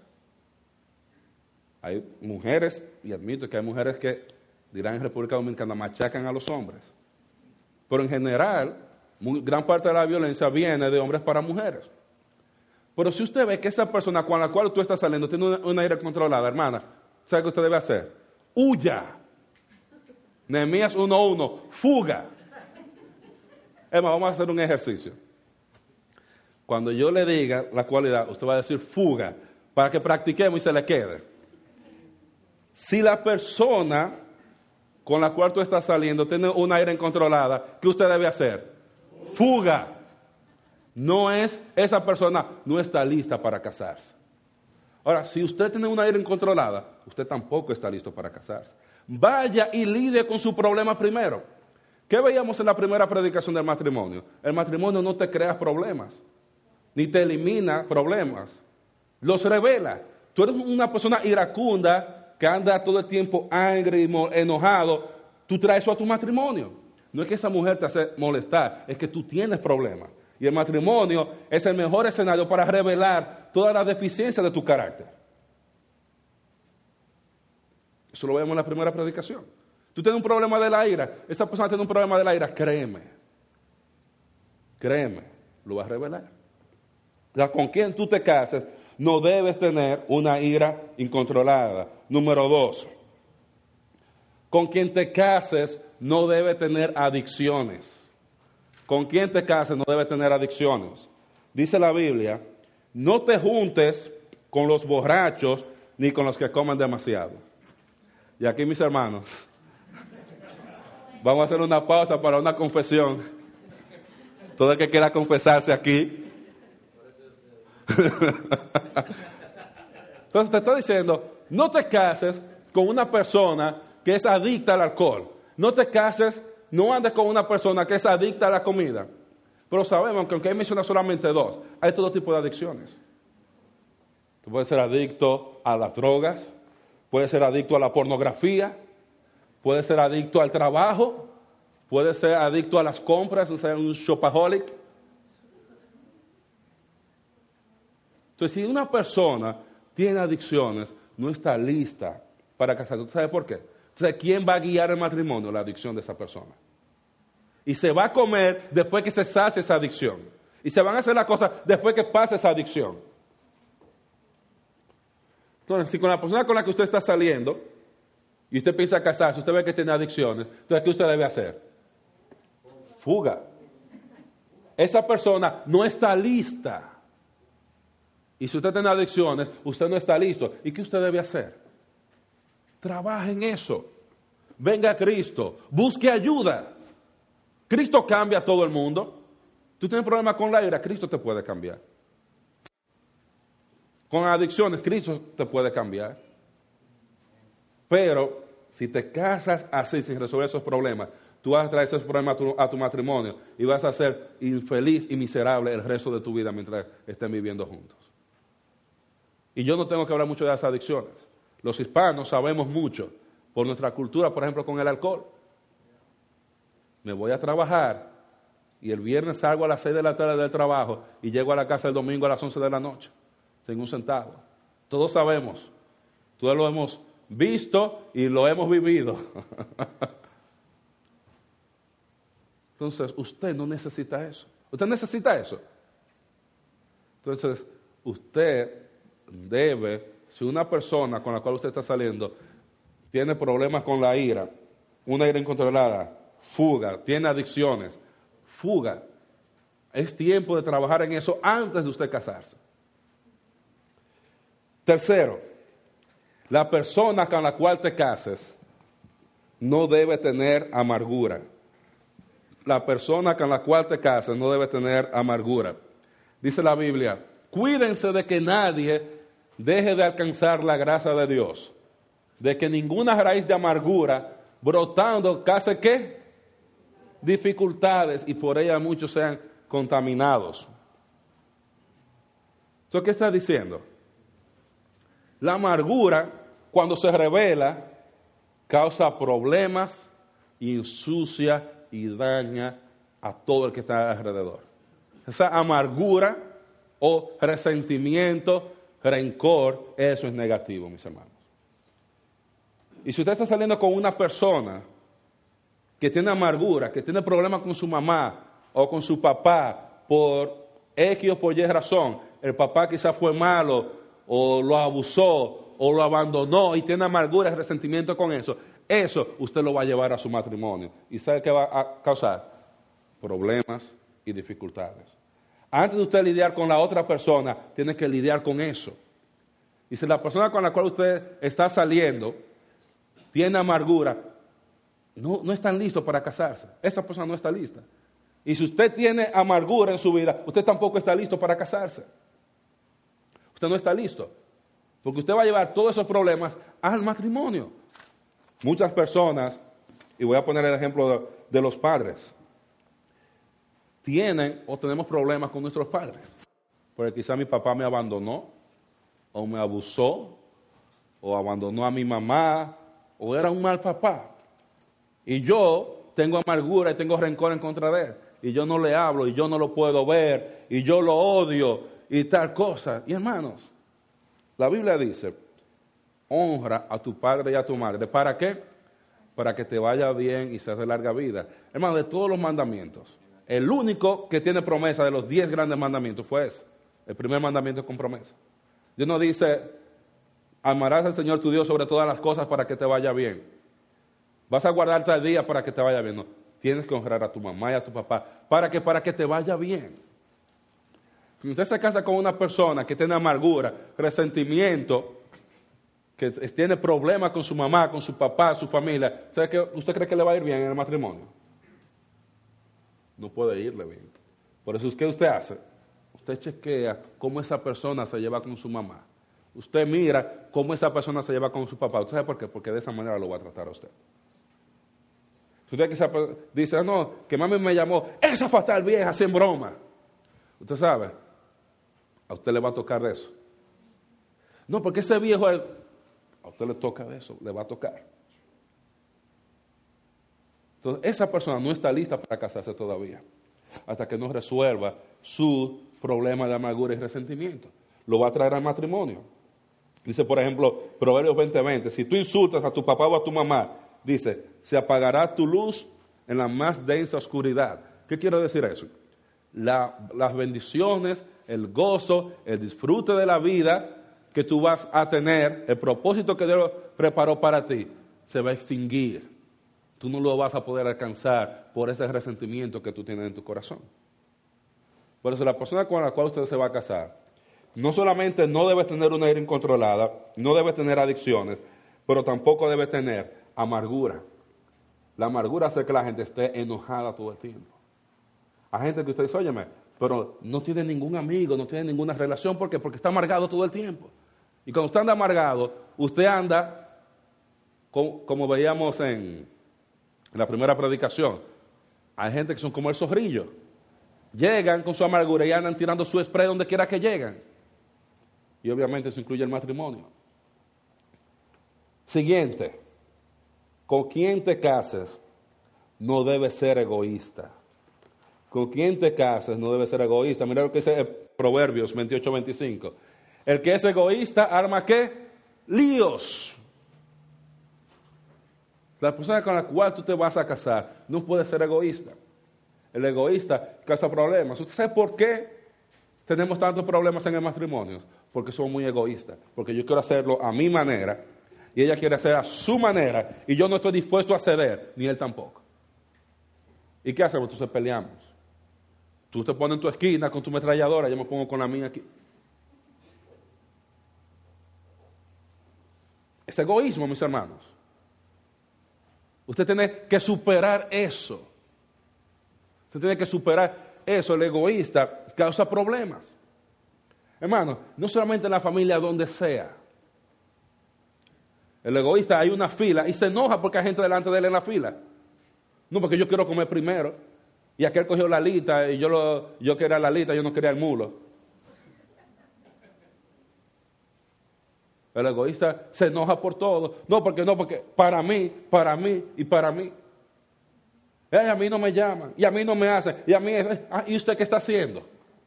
Hay mujeres, y admito que hay mujeres que dirán en República Dominicana, machacan a los hombres. Pero en general, muy, gran parte de la violencia viene de hombres para mujeres. Pero si usted ve que esa persona con la cual tú estás saliendo tiene una, una ira controlada, hermana, ¿sabe qué usted debe hacer? Huya. Nehemías uno uno, fuga. Emma, vamos a hacer un ejercicio. Cuando yo le diga la cualidad, usted va a decir fuga, para que practiquemos y se le quede. Si la persona con la cual tú estás saliendo tiene una ira incontrolada, ¿qué usted debe hacer? Fuga. No es, esa persona no está lista para casarse. Ahora, si usted tiene una ira incontrolada, usted tampoco está listo para casarse. Vaya y lidie con su problema primero. ¿Qué veíamos en la primera predicación del matrimonio? El matrimonio no te crea problemas, ni te elimina problemas. Los revela. Tú eres una persona iracunda que anda todo el tiempo angry y enojado. Tú traes eso a tu matrimonio. No es que esa mujer te hace molestar, es que tú tienes problemas. Y el matrimonio es el mejor escenario para revelar todas las deficiencias de tu carácter. Eso lo vemos en la primera predicación. Tú tienes un problema de la ira, esa persona tiene un problema de la ira, créeme. Créeme, lo vas a revelar. O sea, con quien tú te cases, no debes tener una ira incontrolada. Número dos, con quien te cases, no debe tener adicciones. Con quien te cases no debe tener adicciones. Dice la Biblia, no te juntes con los borrachos ni con los que comen demasiado. Y aquí, mis hermanos, vamos a hacer una pausa para una confesión. Todo el que quiera confesarse aquí. Entonces te está diciendo, no te cases con una persona que es adicta al alcohol. No te cases, no andes con una persona que es adicta a la comida. Pero sabemos que aunque hay menciona solamente dos, hay todo tipo de adicciones. Tú puedes ser adicto a las drogas, puedes ser adicto a la pornografía, puedes ser adicto al trabajo, puedes ser adicto a las compras, o sea, un shopaholic. Entonces, si una persona tiene adicciones, no está lista para casarse. ¿Tú sabes por qué? Entonces, ¿quién va a guiar el matrimonio? La adicción de esa persona. Y se va a comer después que se sacie esa adicción. Y se van a hacer las cosas después que pase esa adicción. Entonces, si con la persona con la que usted está saliendo, y usted piensa casarse, usted ve que tiene adicciones, entonces, ¿qué usted debe hacer? Fuga. Esa persona no está lista. Y si usted tiene adicciones, usted no está listo. ¿Y qué usted debe hacer? Trabaje en eso. Venga a Cristo. Busque ayuda. Cristo cambia a todo el mundo. Tú tienes problemas con la ira, Cristo te puede cambiar. Con adicciones, Cristo te puede cambiar. Pero si te casas así sin resolver esos problemas, tú vas a traer esos problemas a tu, a tu matrimonio y vas a ser infeliz y miserable el resto de tu vida mientras estén viviendo juntos. Y yo no tengo que hablar mucho de las adicciones. Los hispanos sabemos mucho por nuestra cultura, por ejemplo, con el alcohol. Me voy a trabajar y el viernes salgo a las seis de la tarde del trabajo y llego a la casa el domingo a las once de la noche, sin un centavo. Todos sabemos, todos lo hemos visto y lo hemos vivido. Entonces, usted no necesita eso. Usted necesita eso. Entonces, usted debe, si una persona con la cual usted está saliendo tiene problemas con la ira, una ira incontrolada, fuga, tiene adicciones, fuga. Es tiempo de trabajar en eso antes de usted casarse. Tercero, la persona con la cual te cases no debe tener amargura. La persona con la cual te cases no debe tener amargura. Dice la Biblia, cuídense de que nadie deje de alcanzar la gracia de Dios, de que ninguna raíz de amargura brotando case ¿qué? dificultades y por ellas muchos sean contaminados. Entonces, ¿qué está diciendo? La amargura, cuando se revela, causa problemas, ensucia y daña a todo el que está alrededor. Esa amargura o resentimiento, rencor, eso es negativo, mis hermanos. Y si usted está saliendo con una persona que tiene amargura, que tiene problemas con su mamá o con su papá por X o por Y razón, el papá quizás fue malo o lo abusó o lo abandonó y tiene amargura y resentimiento con eso, eso usted lo va a llevar a su matrimonio. ¿Y sabe qué va a causar? Problemas y dificultades. Antes de usted lidiar con la otra persona, tiene que lidiar con eso. Y si la persona con la cual usted está saliendo tiene amargura, no, no están listos para casarse. Esa persona no está lista. Y si usted tiene amargura en su vida, usted tampoco está listo para casarse. Usted no está listo. Porque usted va a llevar todos esos problemas al matrimonio. Muchas personas, y voy a poner el ejemplo de, de los padres, tienen o tenemos problemas con nuestros padres. Porque quizá mi papá me abandonó, o me abusó, o abandonó a mi mamá, o era un mal papá. Y yo tengo amargura y tengo rencor en contra de él. Y yo no le hablo, y yo no lo puedo ver, y yo lo odio, y tal cosa. Y hermanos, la Biblia dice, honra a tu padre y a tu madre. ¿Para qué? Para que te vaya bien y seas de larga vida. Hermano, de todos los mandamientos, el único que tiene promesa de los diez grandes mandamientos fue ese. El primer mandamiento es con promesa. Dios no dice, amarás al Señor tu Dios sobre todas las cosas para que te vaya bien. Vas a guardarte al día para que te vaya bien. No, tienes que honrar a tu mamá y a tu papá. ¿Para qué? Para que te vaya bien. Si usted se casa con una persona que tiene amargura, resentimiento, que tiene problemas con su mamá, con su papá, su familia, ¿usted, que, ¿usted cree que le va a ir bien en el matrimonio? No puede irle bien. Por eso, ¿qué usted hace? Usted chequea cómo esa persona se lleva con su mamá. Usted mira cómo esa persona se lleva con su papá. ¿Usted sabe por qué? Porque de esa manera lo va a tratar a usted. Si usted quizá dice, no, que mami me llamó, esa fatal vieja, sin broma. Usted sabe, a usted le va a tocar de eso. No, porque ese viejo, a usted le toca de eso, le va a tocar. Entonces, esa persona no está lista para casarse todavía, hasta que no resuelva su problema de amargura y resentimiento. Lo va a traer al matrimonio. Dice, por ejemplo, Proverbios veinte veinte, si tú insultas a tu papá o a tu mamá, dice, se apagará tu luz en la más densa oscuridad. ¿Qué quiere decir eso? La, las bendiciones, el gozo, el disfrute de la vida que tú vas a tener, el propósito que Dios preparó para ti, se va a extinguir. Tú no lo vas a poder alcanzar por ese resentimiento que tú tienes en tu corazón. Por eso la persona con la cual usted se va a casar, no solamente no debe tener una ira incontrolada, no debe tener adicciones, pero tampoco debe tener amargura. La amargura hace que la gente esté enojada todo el tiempo. Hay gente que usted dice, óyeme, pero no tiene ningún amigo, no tiene ninguna relación. ¿Por qué? Porque está amargado todo el tiempo. Y cuando usted anda amargado, usted anda, como, como veíamos en, en la primera predicación, hay gente que son como el zorrillo. Llegan con su amargura y andan tirando su spray donde quiera que llegan. Y obviamente eso incluye el matrimonio. Siguiente. Con quien te cases no debe ser egoísta. Con quien te cases no debe ser egoísta. Mira lo que dice Proverbios veintiocho veinticinco. El que es egoísta arma ¿qué? Líos. La persona con la cual tú te vas a casar no puede ser egoísta. El egoísta causa problemas. ¿Usted sabe por qué tenemos tantos problemas en el matrimonio? Porque somos muy egoístas. Porque yo quiero hacerlo a mi manera y ella quiere hacer a su manera y yo no estoy dispuesto a ceder, ni él tampoco. ¿Y qué hacemos? Entonces peleamos. Tú te pones en tu esquina con tu ametralladora, yo me pongo con la mía aquí. Es egoísmo, mis hermanos. Usted tiene que superar eso. Usted tiene que superar eso. El egoísta causa problemas. Hermano, no solamente en la familia, donde sea. El egoísta, hay una fila y se enoja porque hay gente delante de él en la fila. No, porque yo quiero comer primero. Y aquel cogió la alita y yo, lo, yo quería la alita, yo no quería el mulo. El egoísta se enoja por todo. No, porque no, porque para mí, para mí y para mí. Ay, a mí no me llaman, y a mí no me hacen, y a mí, ah, ¿y usted qué está haciendo?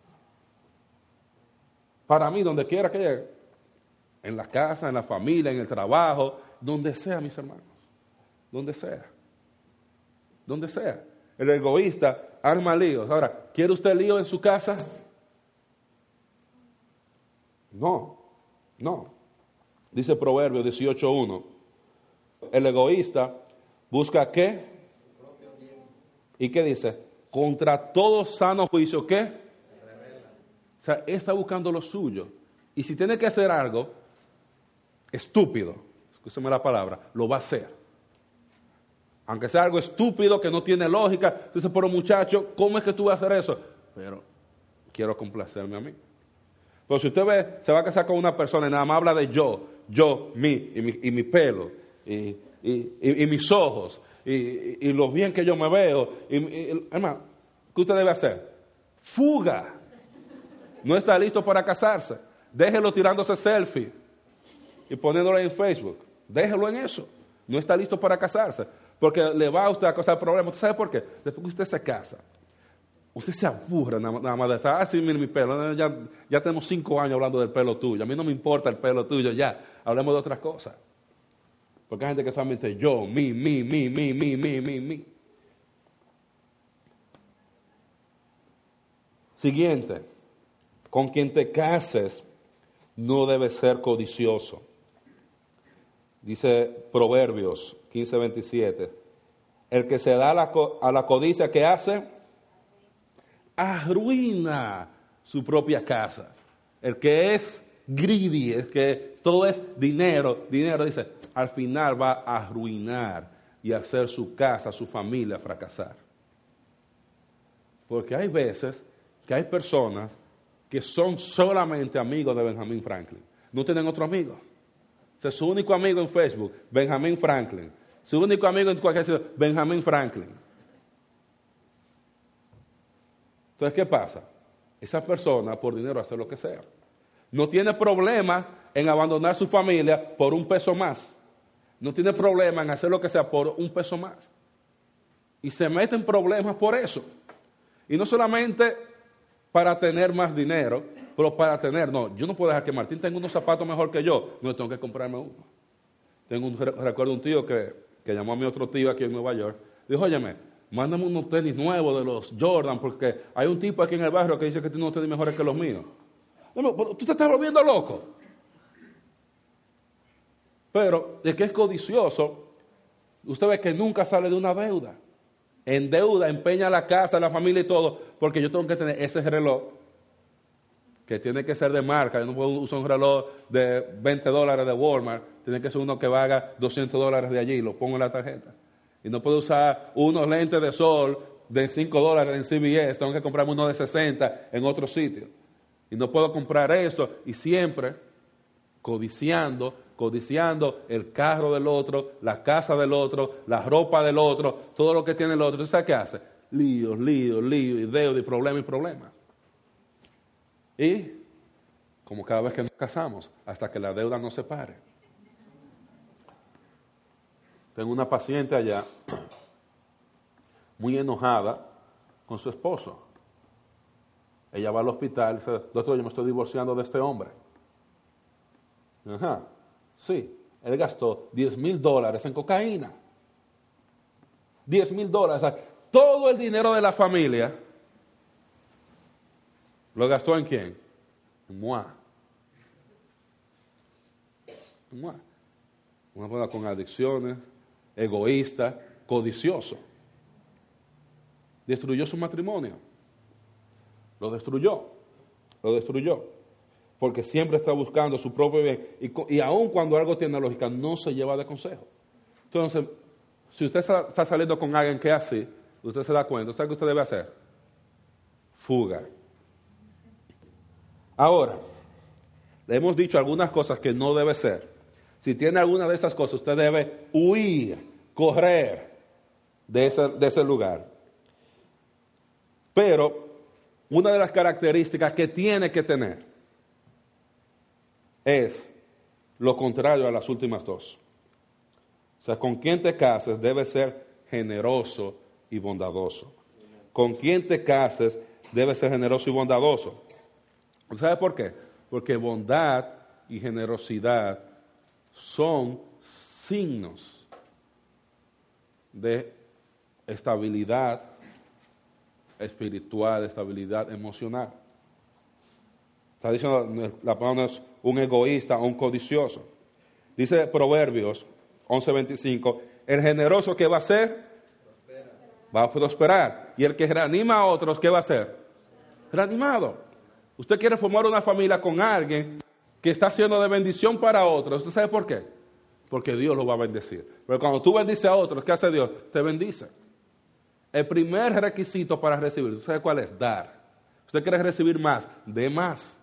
Para mí, donde quiera que llegue, en la casa, en la familia, en el trabajo, donde sea, mis hermanos, donde sea, donde sea. El egoísta arma líos. Ahora, ¿quiere usted lío en su casa? No, no. Dice Proverbios dieciocho uno, el egoísta busca ¿qué? ¿Y qué dice? Contra todo sano juicio, ¿qué? O sea, él está buscando lo suyo. Y si tiene que hacer algo estúpido, escúcheme la palabra, lo va a hacer. Aunque sea algo estúpido, que no tiene lógica. Entonces, pero muchacho, ¿cómo es que tú vas a hacer eso? Pero quiero complacerme a mí. Pero si usted ve, se va a casar con una persona y nada más habla de yo, yo, mí, y mi, y mi pelo, y, y, y, y mis ojos, y, y, y lo bien que yo me veo, y, y, hermano, ¿qué usted debe hacer? Fuga. No está listo para casarse. Déjelo tirándose selfie y poniéndolo en Facebook. Déjelo en eso. No está listo para casarse. Porque le va a usted a causar problemas. ¿Usted sabe por qué? Después que usted se casa, usted se aburre nada, nada más de estar así, mire mi pelo. Ya, ya tenemos cinco años hablando del pelo tuyo. A mí no me importa el pelo tuyo, ya. Hablemos de otras cosas. Porque hay gente que solamente yo, mi, mi, mi, mi, mi, mi, mi, mi. Siguiente. Con quien te cases no debes ser codicioso. Dice Proverbios quince veintisiete. El que se da a la, a la codicia, ¿qué hace? Arruina su propia casa. El que es greedy, el que todo es dinero, dinero, dice, al final va a arruinar y hacer su casa, su familia fracasar. Porque hay veces que hay personas que son solamente amigos de Benjamin Franklin. No tienen otro amigo. O sea, su único amigo en Facebook, Benjamin Franklin. Su único amigo en cualquier sitio, Benjamin Franklin. Entonces, ¿qué pasa? Esa persona por dinero hace lo que sea. No tiene problema en abandonar su familia por un peso más. No tiene problema en hacer lo que sea por un peso más. Y se mete en problemas por eso. Y no solamente para tener más dinero, pero para tener, no, yo no puedo dejar que Martín tenga unos zapatos mejor que yo, no tengo que comprarme uno. Tengo un, recuerdo un tío que, que llamó a mi otro tío aquí en Nueva York, dijo, óyeme, mándame unos tenis nuevos de los Jordan, porque hay un tipo aquí en el barrio que dice que tiene unos tenis mejores que los míos. No, tú te estás volviendo loco. Pero el que es codicioso, usted ve que nunca sale de una deuda. En deuda, empeña la casa, la familia y todo, porque yo tengo que tener ese reloj que tiene que ser de marca. Yo no puedo usar un reloj de veinte dólares de Walmart, tiene que ser uno que valga doscientos dólares de allí, lo pongo en la tarjeta. Y no puedo usar unos lentes de sol de cinco dólares en C V S, tengo que comprarme uno de sesenta en otro sitio. Y no puedo comprar esto, y siempre codiciando, codiciando el carro del otro, la casa del otro, la ropa del otro, todo lo que tiene el otro. ¿Tú sabes qué hace? Líos, líos, líos, y deuda, y problema, y problema. Y, como cada vez que nos casamos, hasta que la deuda nos separe. Tengo una paciente allá, muy enojada con su esposo. Ella va al hospital y dice, doctor, yo me estoy divorciando de este hombre. Ajá, sí, él gastó diez mil dólares en cocaína. diez mil dólares, o sea, todo el dinero de la familia lo gastó en quién? En moi. En moi. Una persona con adicciones, egoísta, codicioso. Destruyó su matrimonio. Lo destruyó. Lo destruyó. Porque siempre está buscando su propio bien. Y, y aun cuando algo tiene lógica, no se lleva de consejo. Entonces, si usted está saliendo con alguien que es así, usted se da cuenta, ¿sabe qué usted debe hacer? Fuga. Ahora, le hemos dicho algunas cosas que no debe ser. Si tiene alguna de esas cosas, usted debe huir, correr de ese, de ese lugar. Pero una de las características que tiene que tener es lo contrario a las últimas dos. O sea, con quien te cases debe ser generoso y bondadoso. Con quien te cases debe ser generoso y bondadoso. ¿Sabe por qué? Porque bondad y generosidad son signos de estabilidad espiritual, de estabilidad emocional. Está diciendo, la palabra no es un egoísta o un codicioso. Dice Proverbios once veinticinco, el generoso, ¿qué va a hacer? Prospera. Va a prosperar. Y el que reanima a otros, ¿qué va a hacer? Reanimado. Usted quiere formar una familia con alguien que está siendo de bendición para otros. ¿Usted sabe por qué? Porque Dios lo va a bendecir. Pero cuando tú bendices a otros, ¿qué hace Dios? Te bendice. El primer requisito para recibir, ¿usted sabe cuál es? Dar. Usted quiere recibir más, dé más.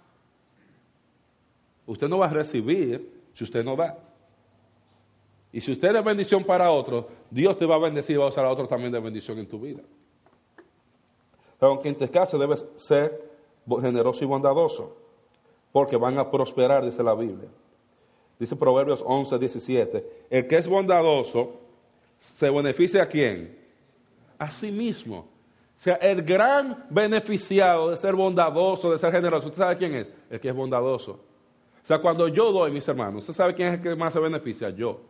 Usted no va a recibir si usted no da. Y si usted es bendición para otros, Dios te va a bendecir y va a usar a otros también de bendición en tu vida. Pero aunque en este caso debes ser generoso y bondadoso, porque van a prosperar, dice la Biblia. Dice Proverbios once diecisiete, el que es bondadoso se beneficia a quién? A sí mismo. O sea, el gran beneficiado de ser bondadoso, de ser generoso, ¿usted sabe quién es? El que es bondadoso. O sea, cuando yo doy, mis hermanos, ¿usted sabe quién es el que más se beneficia? Yo.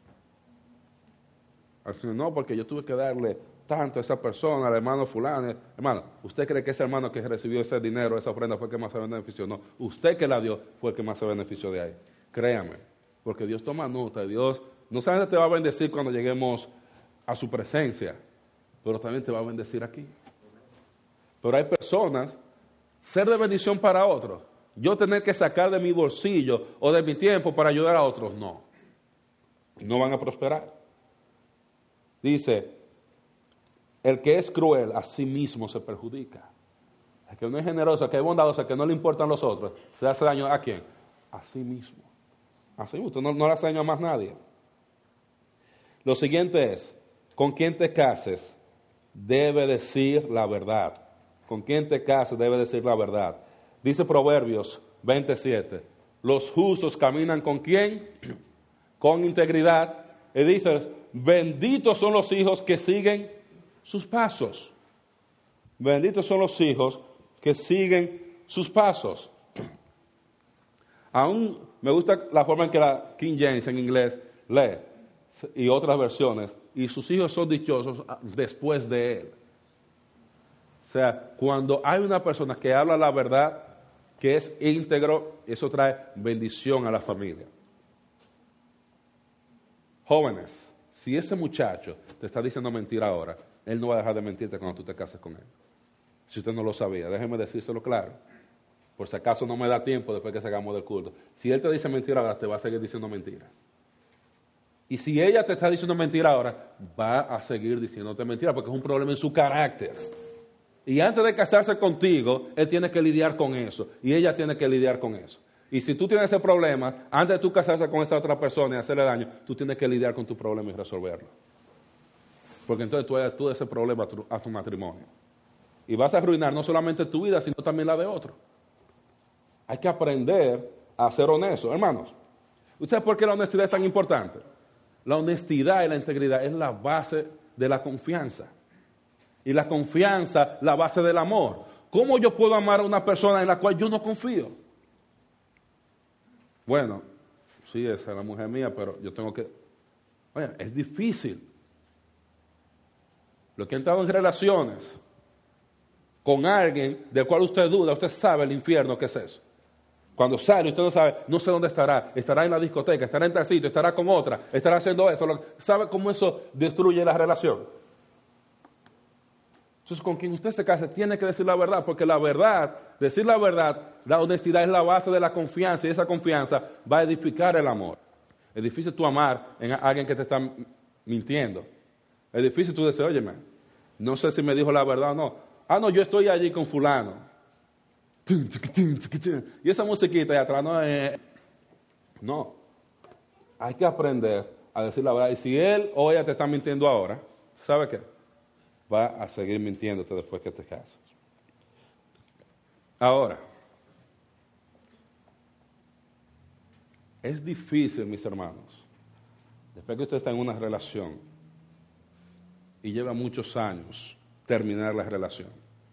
Así, no, porque yo tuve que darle tanto a esa persona, al hermano fulano. Hermano, ¿usted cree que ese hermano que recibió ese dinero, esa ofrenda, fue el que más se benefició? No, usted que la dio fue el que más se benefició de ahí. Créame, porque Dios toma nota. Dios no solamente te va a bendecir cuando lleguemos a su presencia, pero también te va a bendecir aquí. Pero hay personas, ser de bendición para otros, yo tener que sacar de mi bolsillo o de mi tiempo para ayudar a otros, no. No van a prosperar. Dice, el que es cruel a sí mismo se perjudica. El que no es generoso, el que es bondadoso, el que no le importan los otros, se hace daño ¿a quién? A sí mismo. A sí mismo, usted no, no le hace daño a más nadie. Lo siguiente es, con quien te cases, debe decir la verdad. Con quien te cases, debe decir la verdad. Dice Proverbios veintisiete, los justos caminan con quién? Con integridad. Y dice, benditos son los hijos que siguen sus pasos. Benditos son los hijos que siguen sus pasos. Aún me gusta la forma en que la King James en inglés lee y otras versiones. Y sus hijos son dichosos después de él. O sea, cuando hay una persona que habla la verdad, que es íntegro, eso trae bendición a la familia. Jóvenes, si ese muchacho te está diciendo mentira ahora, él no va a dejar de mentirte cuando tú te cases con él. Si usted no lo sabía, déjeme decírselo claro. Por si acaso no me da tiempo después que salgamos del culto. Si él te dice mentira ahora, te va a seguir diciendo mentiras. Y si ella te está diciendo mentira ahora, va a seguir diciéndote mentira porque es un problema en su carácter. Y antes de casarse contigo, él tiene que lidiar con eso. Y ella tiene que lidiar con eso. Y si tú tienes ese problema, antes de tú casarse con esa otra persona y hacerle daño, tú tienes que lidiar con tu problema y resolverlo. Porque entonces tú das tú ese problema a tu, a tu matrimonio. Y vas a arruinar no solamente tu vida, sino también la de otro. Hay que aprender a ser honesto. Hermanos, ¿ustedes por qué la honestidad es tan importante? La honestidad y la integridad es la base de la confianza. Y la confianza, la base del amor. ¿Cómo yo puedo amar a una persona en la cual yo no confío? Bueno, sí, esa es la mujer mía, pero yo tengo que... Oye, es difícil. Lo que ha entrado en relaciones con alguien del cual usted duda, usted sabe el infierno que es eso. Cuando sale, usted no sabe, no sé dónde estará. Estará en la discoteca, estará en tal sitio, estará con otra, estará haciendo esto. Lo, ¿sabe cómo eso destruye la relación? Entonces, con quien usted se case, tiene que decir la verdad, porque la verdad, decir la verdad, la honestidad es la base de la confianza, y esa confianza va a edificar el amor. Es difícil tú amar a alguien que te está mintiendo. Es difícil tú decir, óyeme, no sé si me dijo la verdad o no. Ah, no, yo estoy allí con fulano. Y esa musiquita de atrás, no, eh, no. Hay que aprender a decir la verdad. Y si él o ella te está mintiendo ahora, ¿sabe qué? va a seguir mintiéndote después que te casas. Ahora, es difícil, mis hermanos, después que usted está en una relación y lleva muchos años terminar la relación.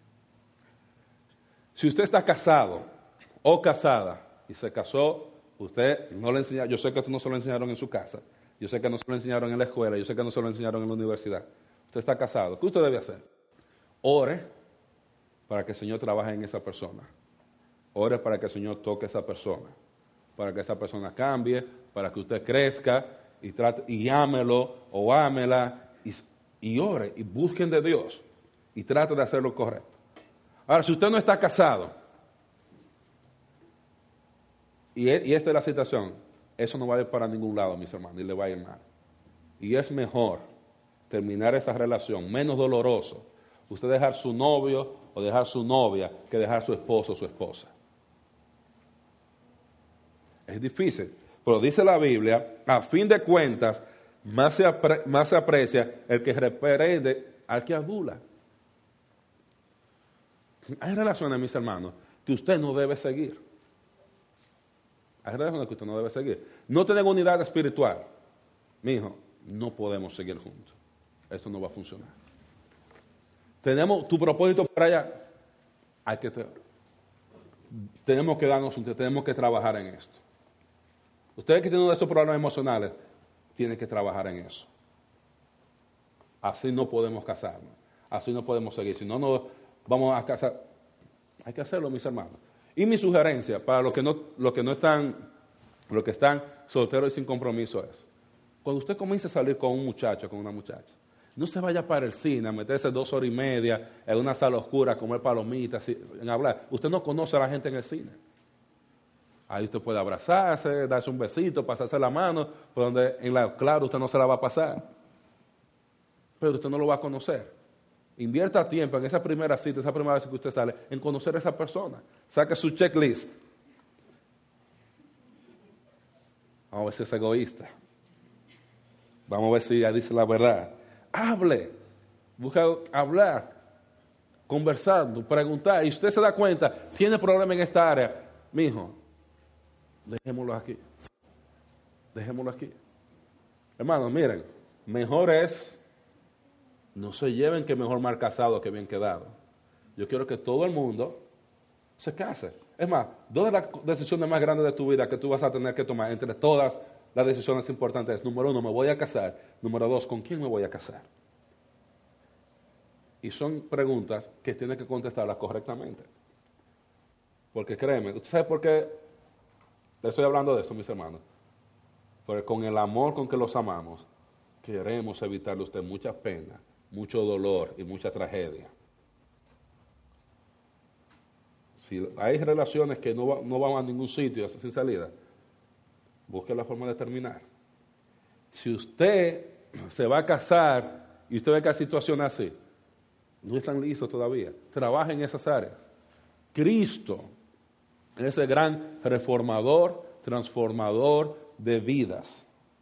Si usted está casado o casada y se casó, usted no le enseñaron, yo sé que esto no se lo enseñaron en su casa, yo sé que no se lo enseñaron en la escuela, yo sé que no se lo enseñaron en la universidad. Usted está casado, ¿qué usted debe hacer? Ore para que el Señor trabaje en esa persona. Ore para que el Señor toque a esa persona, para que esa persona cambie, para que usted crezca y trate, y ámelo o ámela y, y ore y busquen de Dios y trate de hacer lo correcto. Ahora, si usted no está casado y, y esta es la situación, eso no va a ir para ningún lado, mis hermanos, y le va a ir mal. Y es mejor terminar esa relación, menos doloroso, usted dejar su novio o dejar su novia que dejar su esposo o su esposa. Es difícil, pero dice la Biblia, a fin de cuentas, más se, apre, más se aprecia el que reprende al que adula. Hay relaciones, mis hermanos, que usted no debe seguir. Hay relaciones que usted no debe seguir. No tener unidad espiritual. Mi hijo, no podemos seguir juntos. Esto no va a funcionar. Tenemos tu propósito para allá. Hay que te, tenemos que darnos un tiempo, tenemos que trabajar en esto. Ustedes que tienen esos problemas emocionales, tienen que trabajar en eso. Así no podemos casarnos. Así no podemos seguir. Si no, no vamos a casar. Hay que hacerlo, mis hermanos. Y mi sugerencia para los que no, los que no están, los que están solteros y sin compromiso es, cuando usted comience a salir con un muchacho, con una muchacha, no se vaya para el cine a meterse dos horas y media en una sala oscura a comer palomitas, en hablar. Usted no conoce a la gente en el cine. Ahí usted puede abrazarse, darse un besito, pasarse la mano, por donde en la claro usted no se la va a pasar. Pero usted no lo va a conocer. Invierta tiempo en esa primera cita, esa primera vez que usted sale, en conocer a esa persona. Saque su checklist. Vamos a ver si es egoísta. Vamos a ver si ella dice la verdad. Hable. Busca hablar. Conversando, preguntar. Y usted se da cuenta, tiene problema en esta área. Mijo, dejémoslo aquí. Dejémoslo aquí. Hermanos, miren, mejor es, no se lleven que mejor mal casado que bien quedado. Yo quiero que todo el mundo se case. Es más, dos de las decisiones más grandes de tu vida que tú vas a tener que tomar, entre todas las decisiones importantes, es, número uno, me voy a casar. Número dos, ¿con quién me voy a casar? Y son preguntas que tienes que contestarlas correctamente. Porque créeme, ¿usted sabe por qué le estoy hablando de esto, mis hermanos? Porque con el amor con que los amamos, queremos evitarle a usted mucha pena, mucho dolor y mucha tragedia. Si hay relaciones que no, va, no van a ningún sitio sin salida, busque la forma de terminar. Si usted se va a casar y usted ve que hay situaciones así, no están listos todavía, trabaje en esas áreas. Cristo es ese gran reformador, transformador de vidas.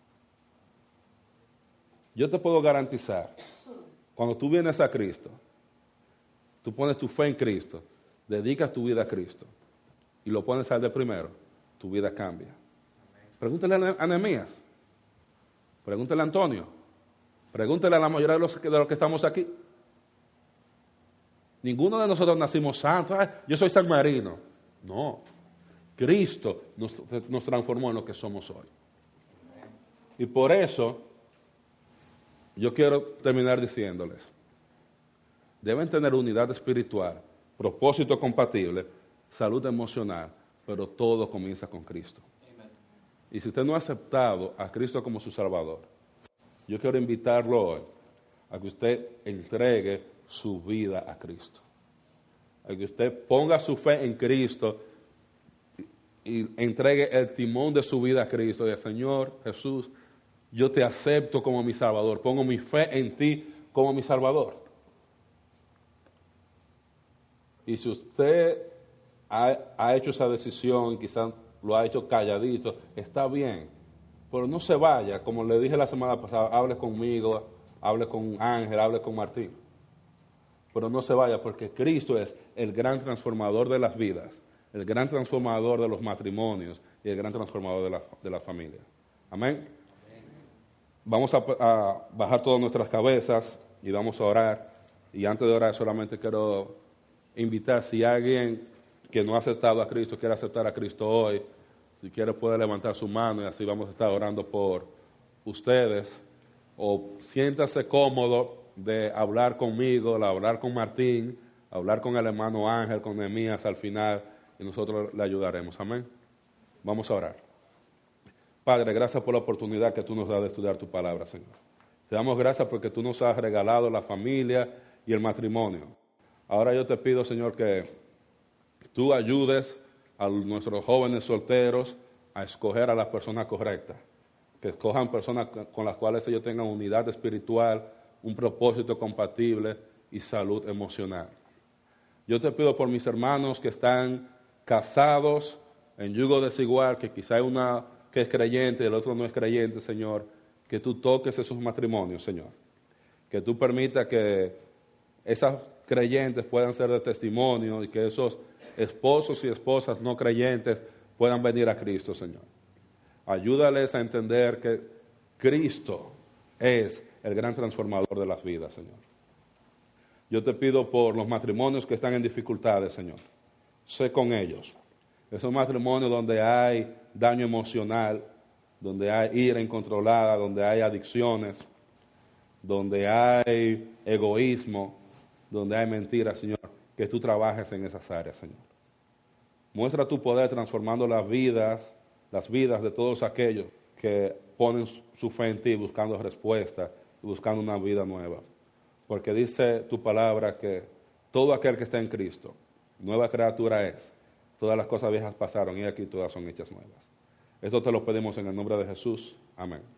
Yo te puedo garantizar, cuando tú vienes a Cristo, tú pones tu fe en Cristo, dedicas tu vida a Cristo y lo pones al de primero, tu vida cambia. Pregúntale a Nehemías, pregúntale a Antonio, pregúntale a la mayoría de los, de los que estamos aquí. Ninguno de nosotros nacimos santos. Ay, yo soy San Marino. No, Cristo nos, nos transformó en lo que somos hoy. Y por eso yo quiero terminar diciéndoles, deben tener unidad espiritual, propósito compatible, salud emocional, pero todo comienza con Cristo. Amen. Y si usted no ha aceptado a Cristo como su Salvador, yo quiero invitarlo hoy a que usted entregue su vida a Cristo. A que usted ponga su fe en Cristo y, y entregue el timón de su vida a Cristo. Y al Señor Jesús, yo te acepto como mi Salvador. Pongo mi fe en ti como mi Salvador. Y si usted ha, ha hecho esa decisión y quizás lo ha hecho calladito, está bien. Pero no se vaya, como le dije la semana pasada, hable conmigo, hable con Ángel, hable con Martín. pero no se vaya porque Cristo es el gran transformador de las vidas, el gran transformador de los matrimonios y el gran transformador de, la, de las familias. Amén. Amén. Vamos a, a bajar todas nuestras cabezas y vamos a orar. Y antes de orar solamente quiero invitar, si alguien que no ha aceptado a Cristo quiere aceptar a Cristo hoy, si quiere puede levantar su mano y así vamos a estar orando por ustedes. O siéntase cómodo de hablar conmigo, de hablar con Martín, hablar con el hermano Ángel, con Nehemías al final, y nosotros le ayudaremos. Amén. Vamos a orar. Padre, gracias por la oportunidad que tú nos das de estudiar tu palabra, Señor. Te damos gracias porque tú nos has regalado la familia y el matrimonio. Ahora yo te pido, Señor, que tú ayudes a nuestros jóvenes solteros a escoger a las personas correctas, que escojan personas con las cuales ellos tengan unidad espiritual, un propósito compatible y salud emocional. Yo te pido por mis hermanos que están casados en yugo desigual, que quizá hay una que es creyente y el otro no es creyente, Señor, que tú toques esos matrimonios, Señor. Que tú permitas que esas creyentes puedan ser de testimonio y que esos esposos y esposas no creyentes puedan venir a Cristo, Señor. Ayúdales a entender que Cristo es el gran transformador de las vidas, Señor. Yo te pido por los matrimonios que están en dificultades, Señor. Sé con ellos. Esos matrimonios donde hay daño emocional, donde hay ira incontrolada, donde hay adicciones, donde hay egoísmo, donde hay mentiras, Señor, que tú trabajes en esas áreas, Señor. Muestra tu poder transformando las vidas, las vidas de todos aquellos que ponen su fe en ti buscando respuestas y buscando una vida nueva. Porque dice tu palabra que todo aquel que está en Cristo, nueva criatura es. Todas las cosas viejas pasaron y aquí todas son hechas nuevas. Esto te lo pedimos en el nombre de Jesús. Amén.